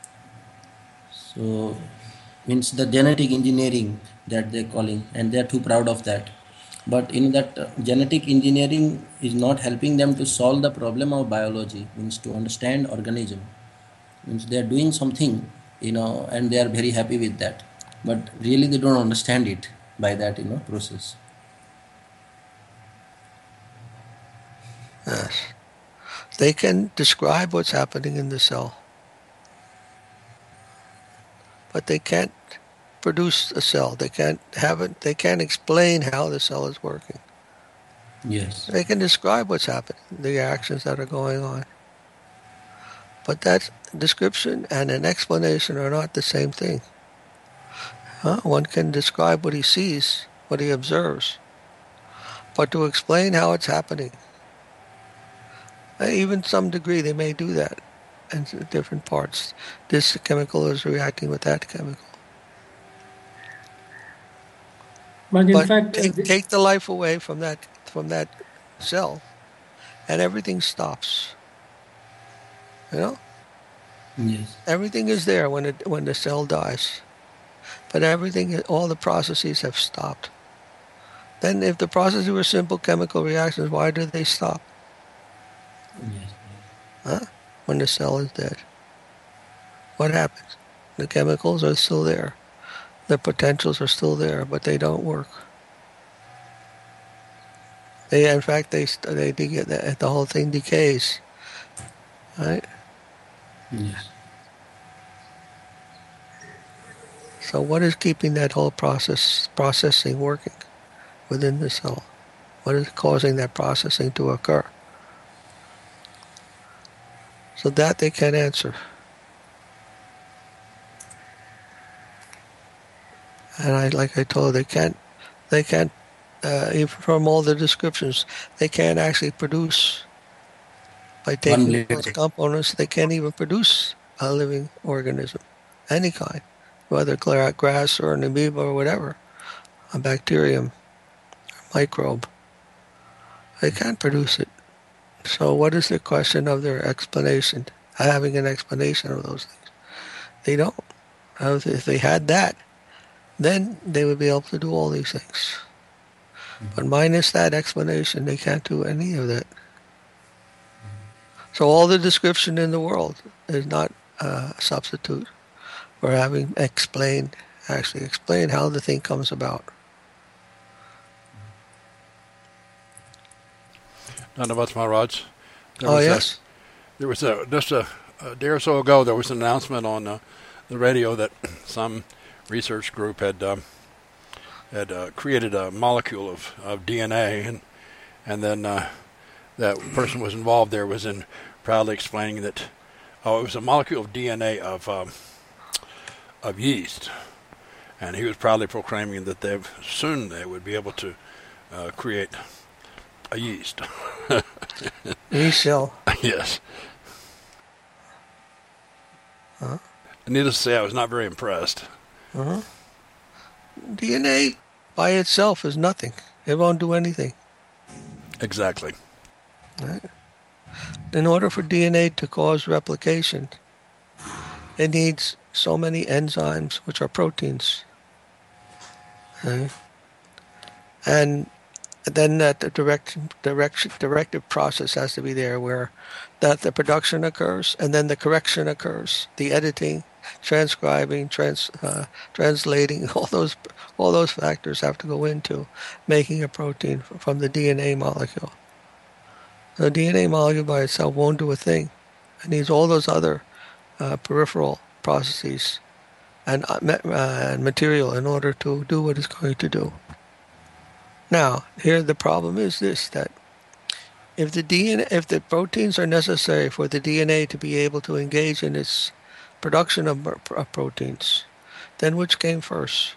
Speaker 1: So means the genetic engineering that they're calling, and they're too proud of that. But that genetic engineering is not helping them to solve the problem of biology, means to understand organism. Means they are doing something, and they are very happy with that. But really they don't understand it by that, process.
Speaker 2: Yes. They can describe what's happening in the cell, but they can't produce a cell. They can't have it. They can't explain how the cell is working.
Speaker 1: Yes.
Speaker 2: They can describe what's happening, the actions that are going on. But that description and an explanation are not the same thing. One can describe what he sees, what he observes, but to explain how it's happening, even to some degree they may do that in different parts. This chemical is reacting with that chemical.
Speaker 3: But in fact,
Speaker 2: take the life away from that cell, and everything stops.
Speaker 1: Yes.
Speaker 2: Everything is there when the cell dies, but all the processes have stopped. Then, if the processes were simple chemical reactions, why do they stop?
Speaker 1: Yes.
Speaker 2: When the cell is dead, what happens? The chemicals are still there. The potentials are still there, but they don't work. The whole thing decays, right?
Speaker 1: Yes.
Speaker 2: So what is keeping that whole processing working within the cell? What is causing that processing to occur? So that they can't answer. And like I told, they can't, even from all the descriptions, they can't actually produce, by taking those components, they can't even produce a living organism, any kind, whether grass or an amoeba or whatever, a bacterium, a microbe. They can't produce it. So what is the question of their explanation, having an explanation of those things? They don't. If they had that, then they would be able to do all these things. But minus that explanation, they can't do any of that. So all the description in the world is not a substitute for having explain how the thing comes about.
Speaker 4: Dandavat Maharaj.
Speaker 2: Yes.
Speaker 4: There was just a day or so ago, there was an announcement on the radio that some research group had created a molecule of DNA, and then that person was involved there was in proudly explaining that it was a molecule of DNA of yeast, and he was proudly proclaiming that soon they would be able to create a yeast.
Speaker 2: Yeast cell.
Speaker 4: Yes.
Speaker 2: Huh?
Speaker 4: Needless to say, I was not very impressed.
Speaker 2: DNA by itself is nothing. It won't do anything.
Speaker 4: Exactly.
Speaker 2: Right? In order for DNA to cause replication, it needs so many enzymes, which are proteins. Okay? And then that the directive process has to be there, where that the production occurs and then the correction occurs, the editing, transcribing, translating, all those factors have to go into making a protein from the DNA molecule. The DNA molecule by itself won't do a thing. It needs all those other peripheral processes and material in order to do what it's going to do. Now, here the problem is this, that if the proteins are necessary for the DNA to be able to engage in its production of proteins, then which came first?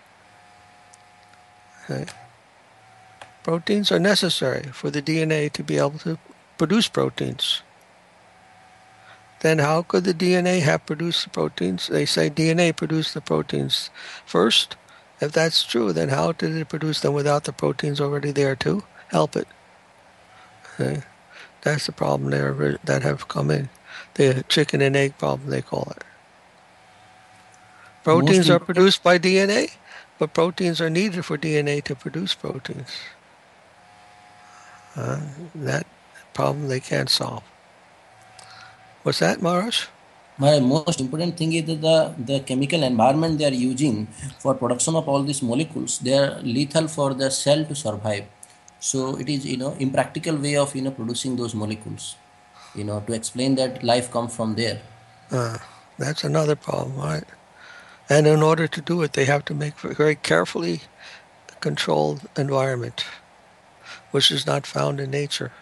Speaker 2: Okay. Proteins are necessary for the DNA to be able to produce proteins. Then how could the DNA have produced the proteins? They say DNA produced the proteins first. If that's true, then how did it produce them without the proteins already there to help it? Okay. That's the problem there that have come in. The chicken and egg problem, they call it. Proteins are produced by DNA, but proteins are needed for DNA to produce proteins. That problem they can't solve. What's that, Maharaj?
Speaker 1: My most important thing is that the chemical environment they are using for production of all these molecules, they are lethal for the cell to survive. So it is, impractical way of, producing those molecules, to explain that life comes from there.
Speaker 2: That's another problem, right? And in order to do it, they have to make a very carefully controlled environment, which is not found in nature.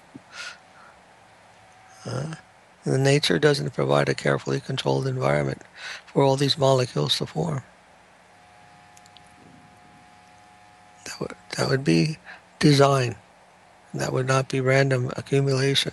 Speaker 2: The nature doesn't provide a carefully controlled environment for all these molecules to form. That would be design. That would not be random accumulation.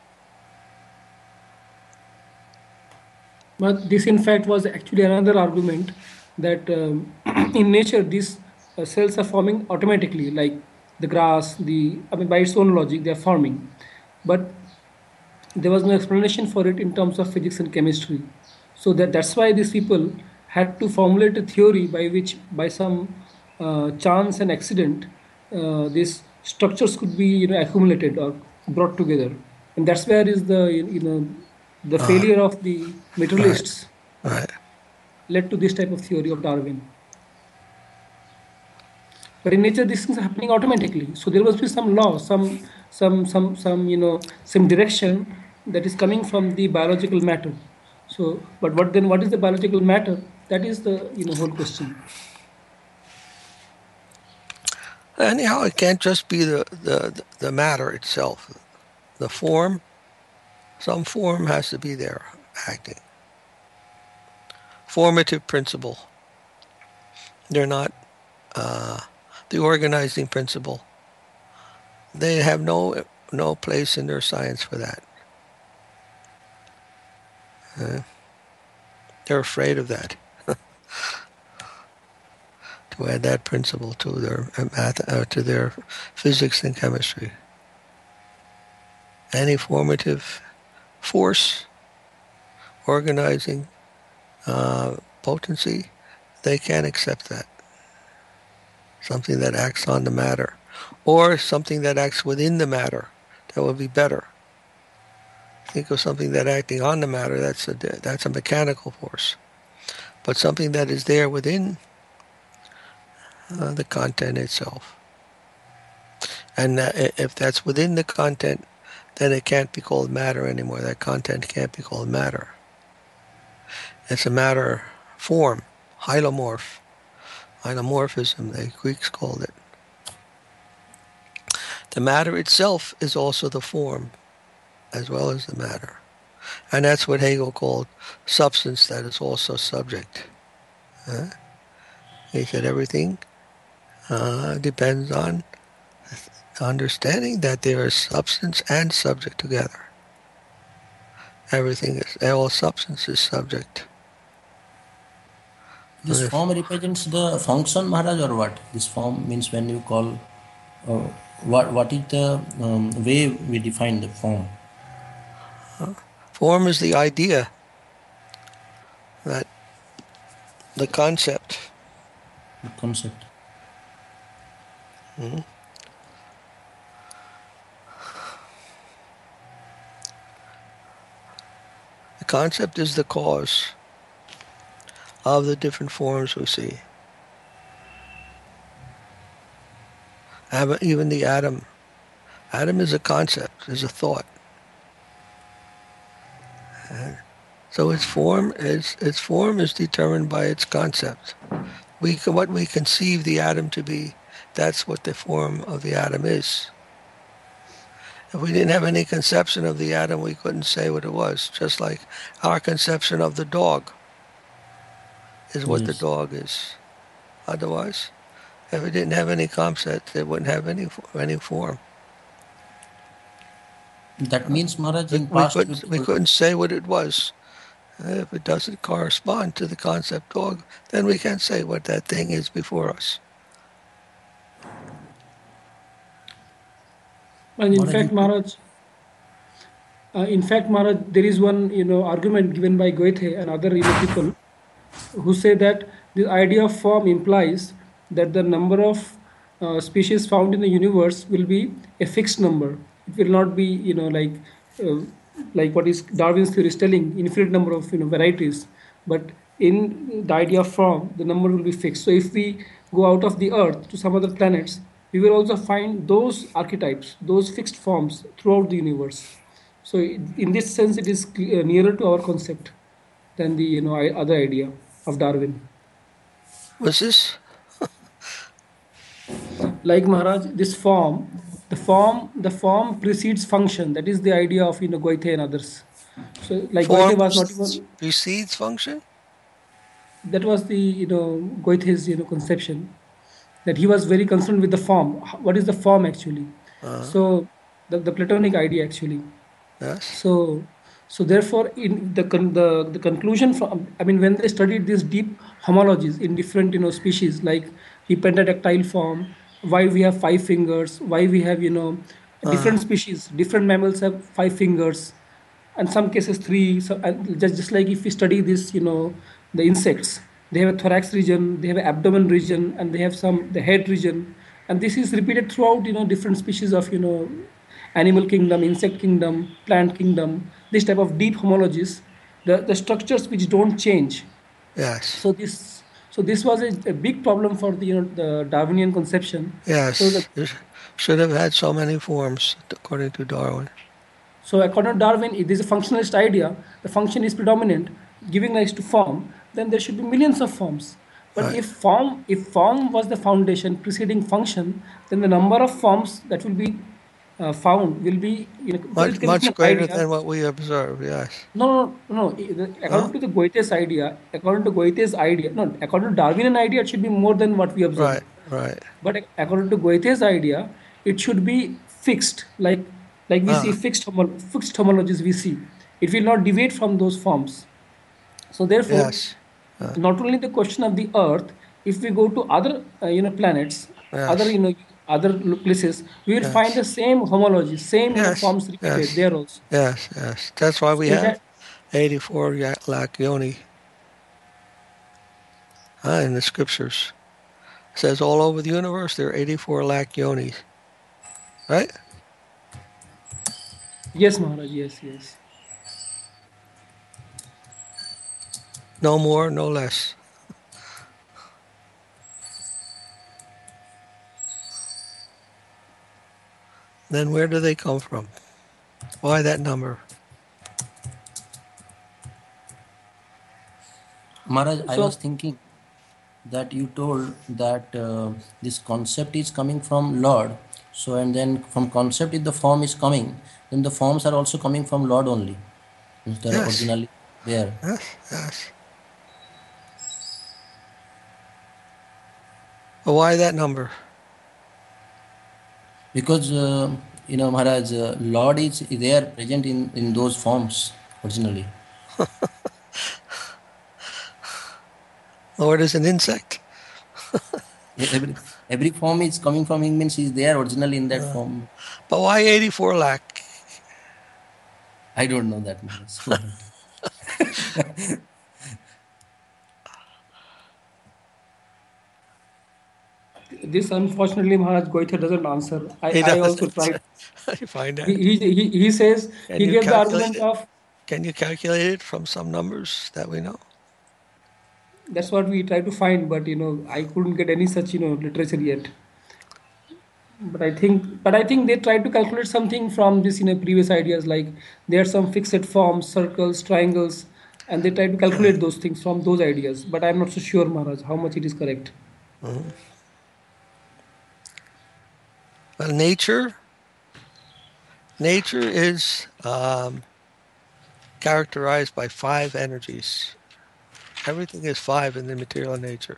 Speaker 3: But this, in fact, was actually another argument that in nature these cells are forming automatically, like the grass, by its own logic, they are forming. But there was no explanation for it in terms of physics and chemistry. So that's why these people had to formulate a theory by which, by some chance and accident, these structures could be accumulated or brought together. And that's where is the failure of the materialists
Speaker 2: Right.
Speaker 3: led to this type of theory of Darwin. But in nature, these things are happening automatically. So there must be some law, some direction that is coming from the biological matter. So, but what is the biological matter? That is the whole question.
Speaker 2: Anyhow, it can't just be the matter itself. The form, some form has to be there acting. Formative principle. They're not the organizing principle. They have no place in their science for that. They're afraid of that. To add that principle to their to their physics and chemistry. Any formative force, organizing potency, they can't accept that. Something that acts on the matter, or something that acts within the matter, that would be better. Think of something that acting on the matter, that's a mechanical force. But something that is there within the content itself. And if that's within the content, then it can't be called matter anymore. That content can't be called matter. It's a matter form, hylomorphism, the Greeks called it. The matter itself is also the form as well as the matter. And that's what Hegel called substance that is also subject. He said everything depends on understanding that there is substance and subject together. All substance is subject.
Speaker 1: This form represents the function, Maharaj, or what? This form means when you call, what is the way we define the form?
Speaker 2: Form is the idea, that the concept.
Speaker 1: The concept.
Speaker 2: Mm-hmm. The concept is the cause of the different forms we see. Even the atom. Atom is a concept, is a thought. So its form is determined by its concept. What we conceive the atom to be, that's what the form of the atom is. If we didn't have any conception of the atom, we couldn't say what it was. Just like our conception of the dog is what the dog is. Otherwise, if it didn't have any concept, it wouldn't have any form.
Speaker 1: That means, Maharaj, in past
Speaker 2: we couldn't say what it was. If it doesn't correspond to the concept dog, then we can't say what that thing is before us.
Speaker 3: And in fact, Maharaj, there is one argument given by Goethe and other people who say that the idea of form implies that the number of species found in the universe will be a fixed number. It will not be like what is Darwin's theory is telling, infinite number of varieties. But in the idea of form, the number will be fixed. So if we go out of the Earth to some other planets, we will also find those archetypes, those fixed forms throughout the universe. So in this sense, it is nearer to our concept than the other idea of Darwin.
Speaker 2: What's this?
Speaker 3: Like Maharaj, this form, the form precedes function. That is the idea of Goethe and others. So like
Speaker 2: form
Speaker 3: Goethe was not even
Speaker 2: precedes function.
Speaker 3: That was the Goethe's conception, that he was very concerned with the form. What is the form actually? So the Platonic idea actually.
Speaker 2: Yes.
Speaker 3: So therefore, in the conclusion from, when they studied these deep homologies in different species, like the pentatactile form, why we have 5 fingers, why we have different species, different mammals have 5 fingers, and some cases 3. So just like if we study this, the insects, they have a thorax region, they have an abdomen region, and they have the head region, and this is repeated throughout different species of animal kingdom, insect kingdom, plant kingdom. This type of deep homologies, the structures which don't change.
Speaker 2: Yes.
Speaker 3: So this was a big problem for the Darwinian conception.
Speaker 2: Yes. So should have had so many forms according to Darwin.
Speaker 3: So according to Darwin, if there is a functionalist idea, the function is predominant, giving rise to form, then there should be millions of forms. But
Speaker 2: right.
Speaker 3: if form was the foundation preceding function, then the number of forms that will be found will be
Speaker 2: much greater than what we observe. Yes.
Speaker 3: No. According to Goethe's idea, according to Darwinian idea, it should be more than what we observe.
Speaker 2: Right.
Speaker 3: But according to Goethe's idea, it should be fixed, like we see fixed homologies. We see it will not deviate from those forms. So therefore, not only the question of the Earth, if we go to other planets, other places, we will find the same homology, same forms repeated there also.
Speaker 2: Yes. That's why we have 84 lakh yoni in the scriptures. It says all over the universe there are 84 lakh yonis. Right?
Speaker 3: Yes, Maharaj. Yes.
Speaker 2: No more, no less. Then where do they come from? Why that number?
Speaker 1: Maharaj, I was thinking that you told that this concept is coming from Lord, So, and then from concept, if the form is coming, then the forms are also coming from Lord only. Means they are
Speaker 2: Yes.
Speaker 1: originally there.
Speaker 2: Yes. But why that number?
Speaker 1: Because, Maharaj, Lord is there present in those forms originally.
Speaker 2: Lord is an insect.
Speaker 1: Every form is coming from him, means he is there originally in that form.
Speaker 2: But why 84 lakh?
Speaker 1: I don't know that, Maharaj.
Speaker 3: This unfortunately Maharaj Goitha doesn't answer.
Speaker 2: He
Speaker 3: I also
Speaker 2: doesn't.
Speaker 3: tried.
Speaker 2: You find that?
Speaker 3: He says,
Speaker 2: Can
Speaker 3: he
Speaker 2: you
Speaker 3: gave the
Speaker 2: calculate
Speaker 3: argument
Speaker 2: it?
Speaker 3: of,
Speaker 2: Can you calculate it from some numbers that we know?
Speaker 3: that's what we try to find, but I couldn't get any such literature yet. But I think they tried to calculate something from this previous ideas, like there are some fixed forms, circles, triangles, and they try to calculate those things from those ideas. But I'm not so sure, Maharaj, how much it is correct.
Speaker 2: Well, nature is characterized by 5 energies. Everything is 5 in the material nature.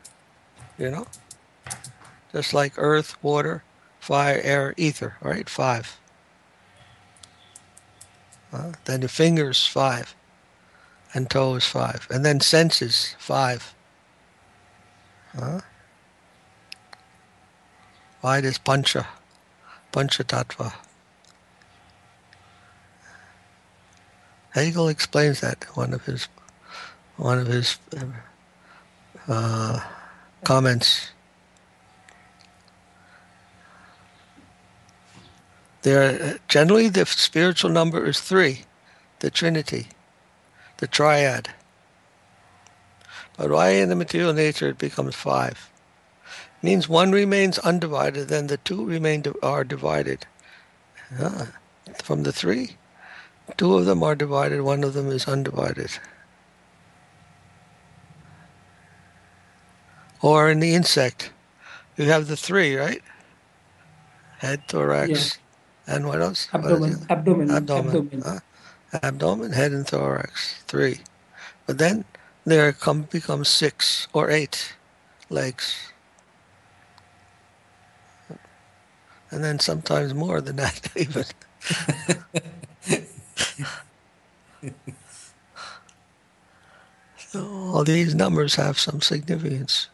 Speaker 2: Just like earth, water, fire, air, ether, right? 5. Then the fingers, 5. And toes, 5. And then senses, 5. Why is pancha tattva? Hegel explains that in one of his comments. Generally, the spiritual number is 3, the Trinity, the triad. But why in the material nature it becomes 5? It means one remains undivided, then the 2 are divided. From the 3, 2 of them are divided, 1 of them is undivided. Or in the insect, you have the 3, right? Head, thorax, and what else?
Speaker 3: Abdomen.
Speaker 2: Abdomen, head, and thorax, 3. But then there becomes 6 or 8 legs. And then sometimes more than that, even. So all these numbers have some significance.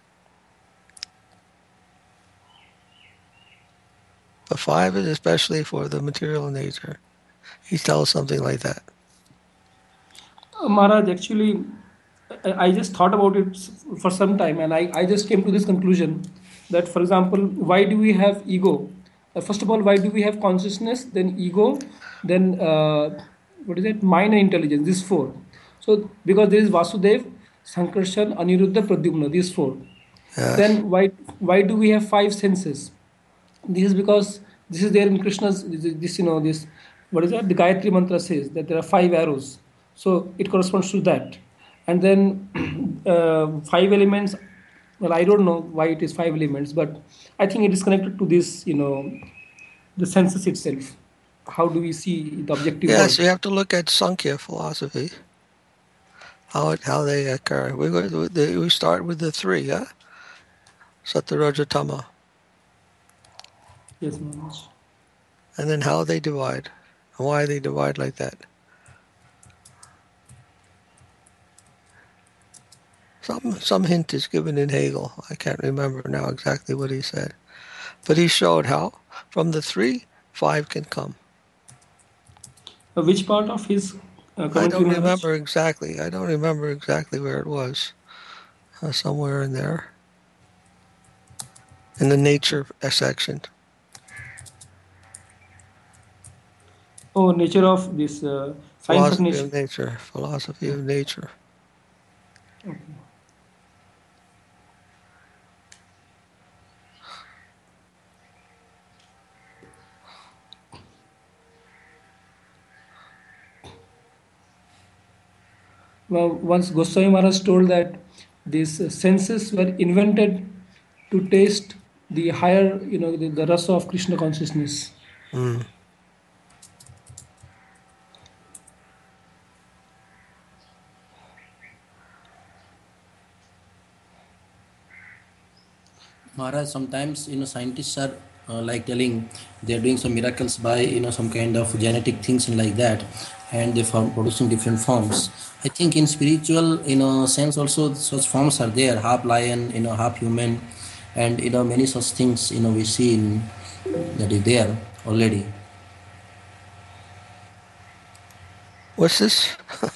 Speaker 2: But 5 is especially for the material nature. He tells something like that.
Speaker 3: Maharaj, actually, I just thought about it for some time, and I just came to this conclusion that, for example, why do we have ego? First of all, why do we have consciousness, then ego, then what is it? Mind and intelligence, these 4. So, because there is Vasudev, Sankarshan, Aniruddha, Pradyumna, these 4.
Speaker 2: Yes.
Speaker 3: Then why do we have 5 senses? This is because this is there in Krishna's this what is that? The Gayatri mantra says that there are 5 arrows, so it corresponds to that. And then 5 elements. Well, I don't know why it is 5 elements, but I think it is connected to this, the senses itself. How do we see the objective
Speaker 2: Yes,
Speaker 3: world?
Speaker 2: you have to look at Sankhya philosophy. How they occur. We start with the 3, yeah? Sattva, Raja, Tama.
Speaker 3: Yes, Maharaj.
Speaker 2: And then how they divide, and why they divide like that. Some hint is given in Hegel. I can't remember now exactly what he said. But he showed how from the 3, 5 can come.
Speaker 3: Which part of his
Speaker 2: I
Speaker 3: commentary,
Speaker 2: don't
Speaker 3: Maharaj?
Speaker 2: remember exactly. I don't remember exactly where it was. Somewhere in there. In the nature section.
Speaker 3: Oh, nature of this science of nature.
Speaker 2: Philosophy of nature.
Speaker 3: Okay. Well, once Goswami Maharaj told that these senses were invented to taste the higher, the rasa of Krishna consciousness.
Speaker 2: Mm.
Speaker 1: Maharaj, sometimes scientists are like telling they're doing some miracles by some kind of genetic things and like that, and they form producing different forms. I think in spiritual sense also such forms are there, half lion, half human, and many such things we see in that is there already.
Speaker 2: What's this?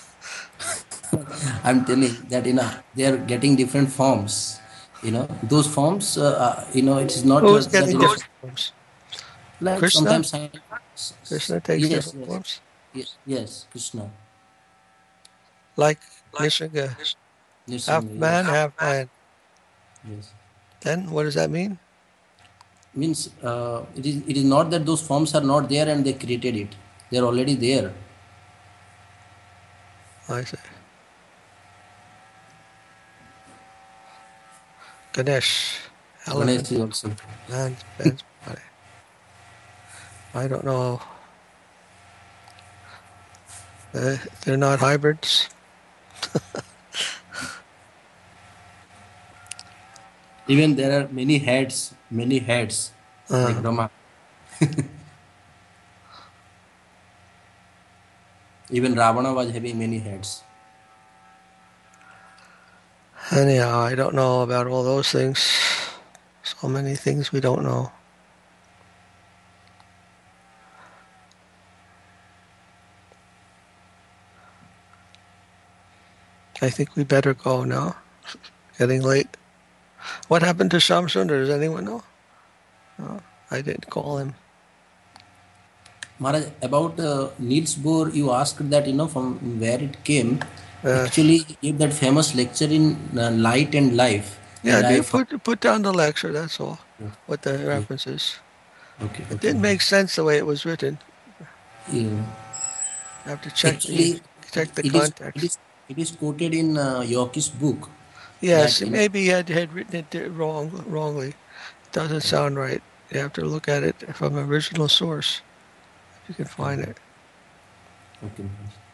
Speaker 1: I'm telling that they are getting different forms. Those forms. It is not
Speaker 2: Who's
Speaker 1: that
Speaker 2: getting different forms?
Speaker 1: like
Speaker 2: Krishna?
Speaker 1: sometimes
Speaker 2: Krishna takes
Speaker 1: yes,
Speaker 2: different forms?
Speaker 1: yes, Krishna.
Speaker 2: Like Nisringa,
Speaker 1: Yes,
Speaker 2: half man, half lion.
Speaker 1: yes.
Speaker 2: Then what does that mean?
Speaker 1: Means it is not that those forms are not there and they created it. They are already there.
Speaker 2: I say. Ganesh.
Speaker 1: Ganesh is also.
Speaker 2: Man's body. I don't know. They're not hybrids.
Speaker 1: Even there are many heads, like Brahma. Even Ravana was having many heads.
Speaker 2: Anyhow, I don't know about all those things. So many things we don't know. I think we better go now. Getting late. What happened to Shamsundar? Does anyone know? No, I didn't call him.
Speaker 1: Maharaj, about Niels Bohr, you asked that from where it came.
Speaker 2: Yes.
Speaker 1: Actually, he gave that famous lecture in Light and Life.
Speaker 2: Yeah, you put down the lecture, that's all.
Speaker 1: Yeah.
Speaker 2: What the reference is.
Speaker 1: Okay.
Speaker 2: It didn't make sense the way it was written.
Speaker 1: Yeah.
Speaker 2: You have to check
Speaker 1: Actually,
Speaker 2: the context.
Speaker 1: It is quoted in York's book.
Speaker 2: Yes, maybe he had written it wrongly. It doesn't sound right. You have to look at it from an original source. If you can find it.
Speaker 1: Okay.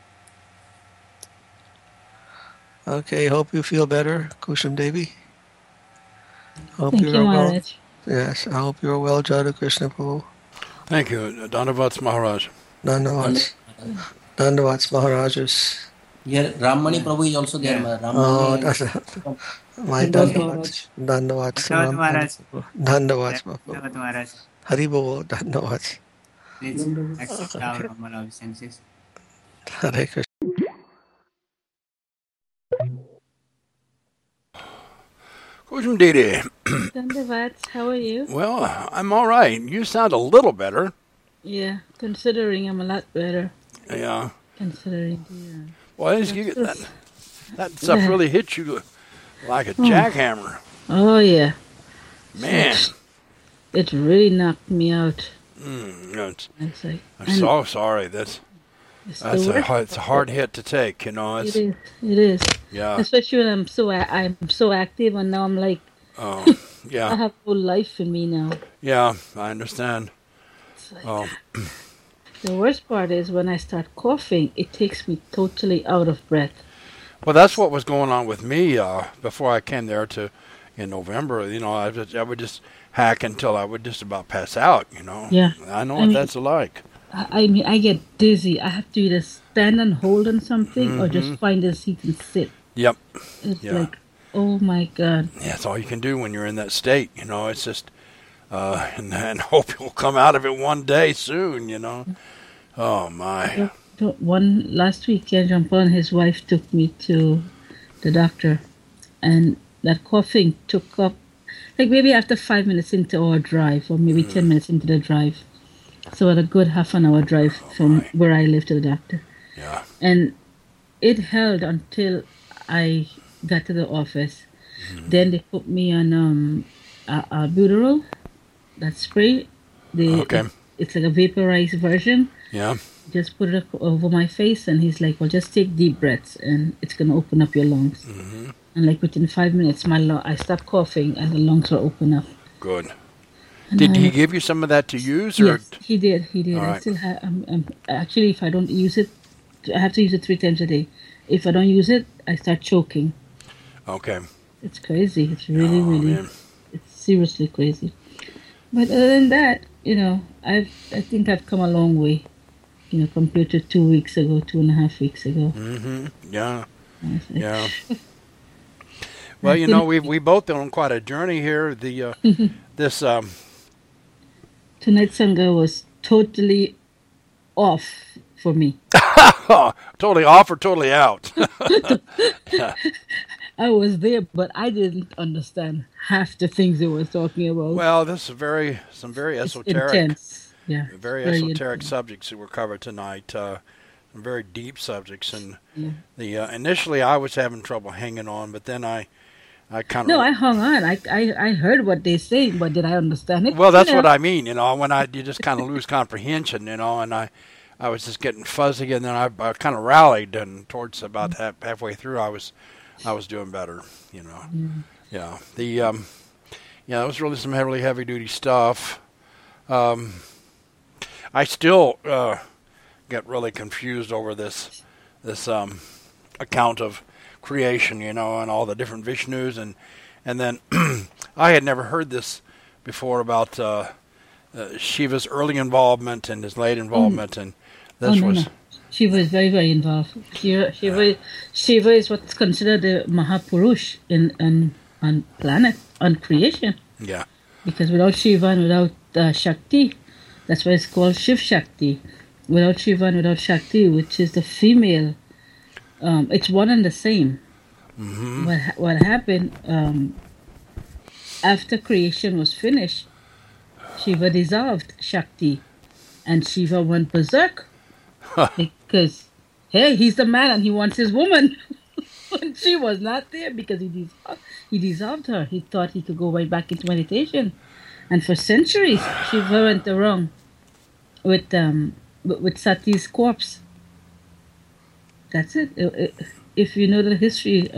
Speaker 2: Okay, hope you feel better, Kusham Devi.
Speaker 5: Thank you, Maharaj.
Speaker 2: Yes, I hope you're well, Jada Krishna Prabhu.
Speaker 4: Thank you. Dandavats Maharaj.
Speaker 2: Dandavats Maharajas.
Speaker 1: Yeah, Ramani Prabhu is also there.
Speaker 2: Yeah.
Speaker 1: Ramani
Speaker 2: My Dandavats. Dandavats. Dandavats Maharaj. Haribol, Dandavats.
Speaker 6: Please accept our humble obeisances.
Speaker 2: Hare Krishna.
Speaker 4: Kusham Didi.
Speaker 5: Dandavats, how are you?
Speaker 4: Well, I'm all right. You sound a little better.
Speaker 5: Yeah, considering I'm a lot better.
Speaker 4: Yeah.
Speaker 5: Considering
Speaker 4: Well, that stuff really hit you like a jackhammer.
Speaker 5: Oh, yeah.
Speaker 4: Man.
Speaker 5: It really knocked me out.
Speaker 4: I'm so sorry. It's a hard hit to take, It
Speaker 5: is.
Speaker 4: Yeah.
Speaker 5: Especially when I'm so active, and now I'm like,
Speaker 4: oh, yeah.
Speaker 5: I have no life in me now.
Speaker 4: Yeah, I understand.
Speaker 5: The worst part is when I start coughing, it takes me totally out of breath.
Speaker 4: Well, that's what was going on with me before I came there in November. I would just hack until I would just about pass out.
Speaker 5: Yeah.
Speaker 4: I know what that's like.
Speaker 5: I mean, I get dizzy. I have to either stand and hold on something or just find a seat and sit.
Speaker 4: Yep.
Speaker 5: It's like, oh my God.
Speaker 4: Yeah, that's all you can do when you're in that state. It's just, and hope you'll come out of it one day soon. Oh my.
Speaker 5: Last weekend, Jean-Paul and his wife took me to the doctor, and that coughing took up, like maybe after 5 minutes into our drive, or maybe 10 minutes into the drive. So a good half an hour drive from where I live to the doctor.
Speaker 4: Yeah.
Speaker 5: And it held until I got to the office. Then they put me on albuterol, that spray. It's like a vaporized version.
Speaker 4: Yeah.
Speaker 5: Just put it over my face, and he's like, well, just take deep breaths, and it's going to open up your lungs. And like within 5 minutes, I stopped coughing, and the lungs were open up.
Speaker 4: Good. Did he give you some of that to use? Or?
Speaker 5: Yes, he did. He did.
Speaker 4: All
Speaker 5: I
Speaker 4: right.
Speaker 5: still have. Actually, if I don't use it, I have to use it 3 times a day. If I don't use it, I start choking.
Speaker 4: Okay.
Speaker 5: It's crazy. It's really,
Speaker 4: Oh,
Speaker 5: really,
Speaker 4: man.
Speaker 5: it's seriously crazy. But other than that, I think I've come a long way, compared to 2 weeks ago, 2.5 weeks ago.
Speaker 4: Mm-hmm. Yeah.
Speaker 5: Honestly.
Speaker 4: Yeah. Well, we both been on quite a journey here. This
Speaker 5: Tonight's Sangha was totally off for me.
Speaker 4: totally off or totally out.
Speaker 5: I was there, but I didn't understand half the things they were talking about.
Speaker 4: Well, this is some very
Speaker 5: It's
Speaker 4: esoteric,
Speaker 5: intense. Yeah.
Speaker 4: very
Speaker 5: very
Speaker 4: esoteric
Speaker 5: intense.
Speaker 4: subjects that were covered tonight. Some very deep subjects, and
Speaker 5: Yeah.
Speaker 4: initially I was having trouble hanging on, but then I kind of
Speaker 5: No, I hung on. I heard what they saying, but did I understand it?
Speaker 4: Well, that's what I mean. When you just kind of lose comprehension, and I was just getting fuzzy, and then I kind of rallied, and towards about halfway through, I was doing better. Yeah. It was really some really heavy duty stuff. I still get really confused over this account of creation, and all the different Vishnus, and then I had never heard this before about Shiva's early involvement and his late involvement, and this
Speaker 5: no,
Speaker 4: was
Speaker 5: no. Shiva is very, very involved. Shiva is what's considered the Mahapurush on planet, on creation.
Speaker 4: yeah.
Speaker 5: Because without Shiva and without Shakti, that's why it's called Shiv Shakti. Without Shiva and without Shakti, which is the female, it's one and the same.
Speaker 4: Mm-hmm.
Speaker 5: What happened after creation was finished, Shiva dissolved Shakti, and Shiva went berserk because, hey, he's the man and he wants his woman. And she was not there because he dissolved her. He thought he could go right back into meditation, and for centuries Shiva went around with Sati's corpse. That's it. If you know the history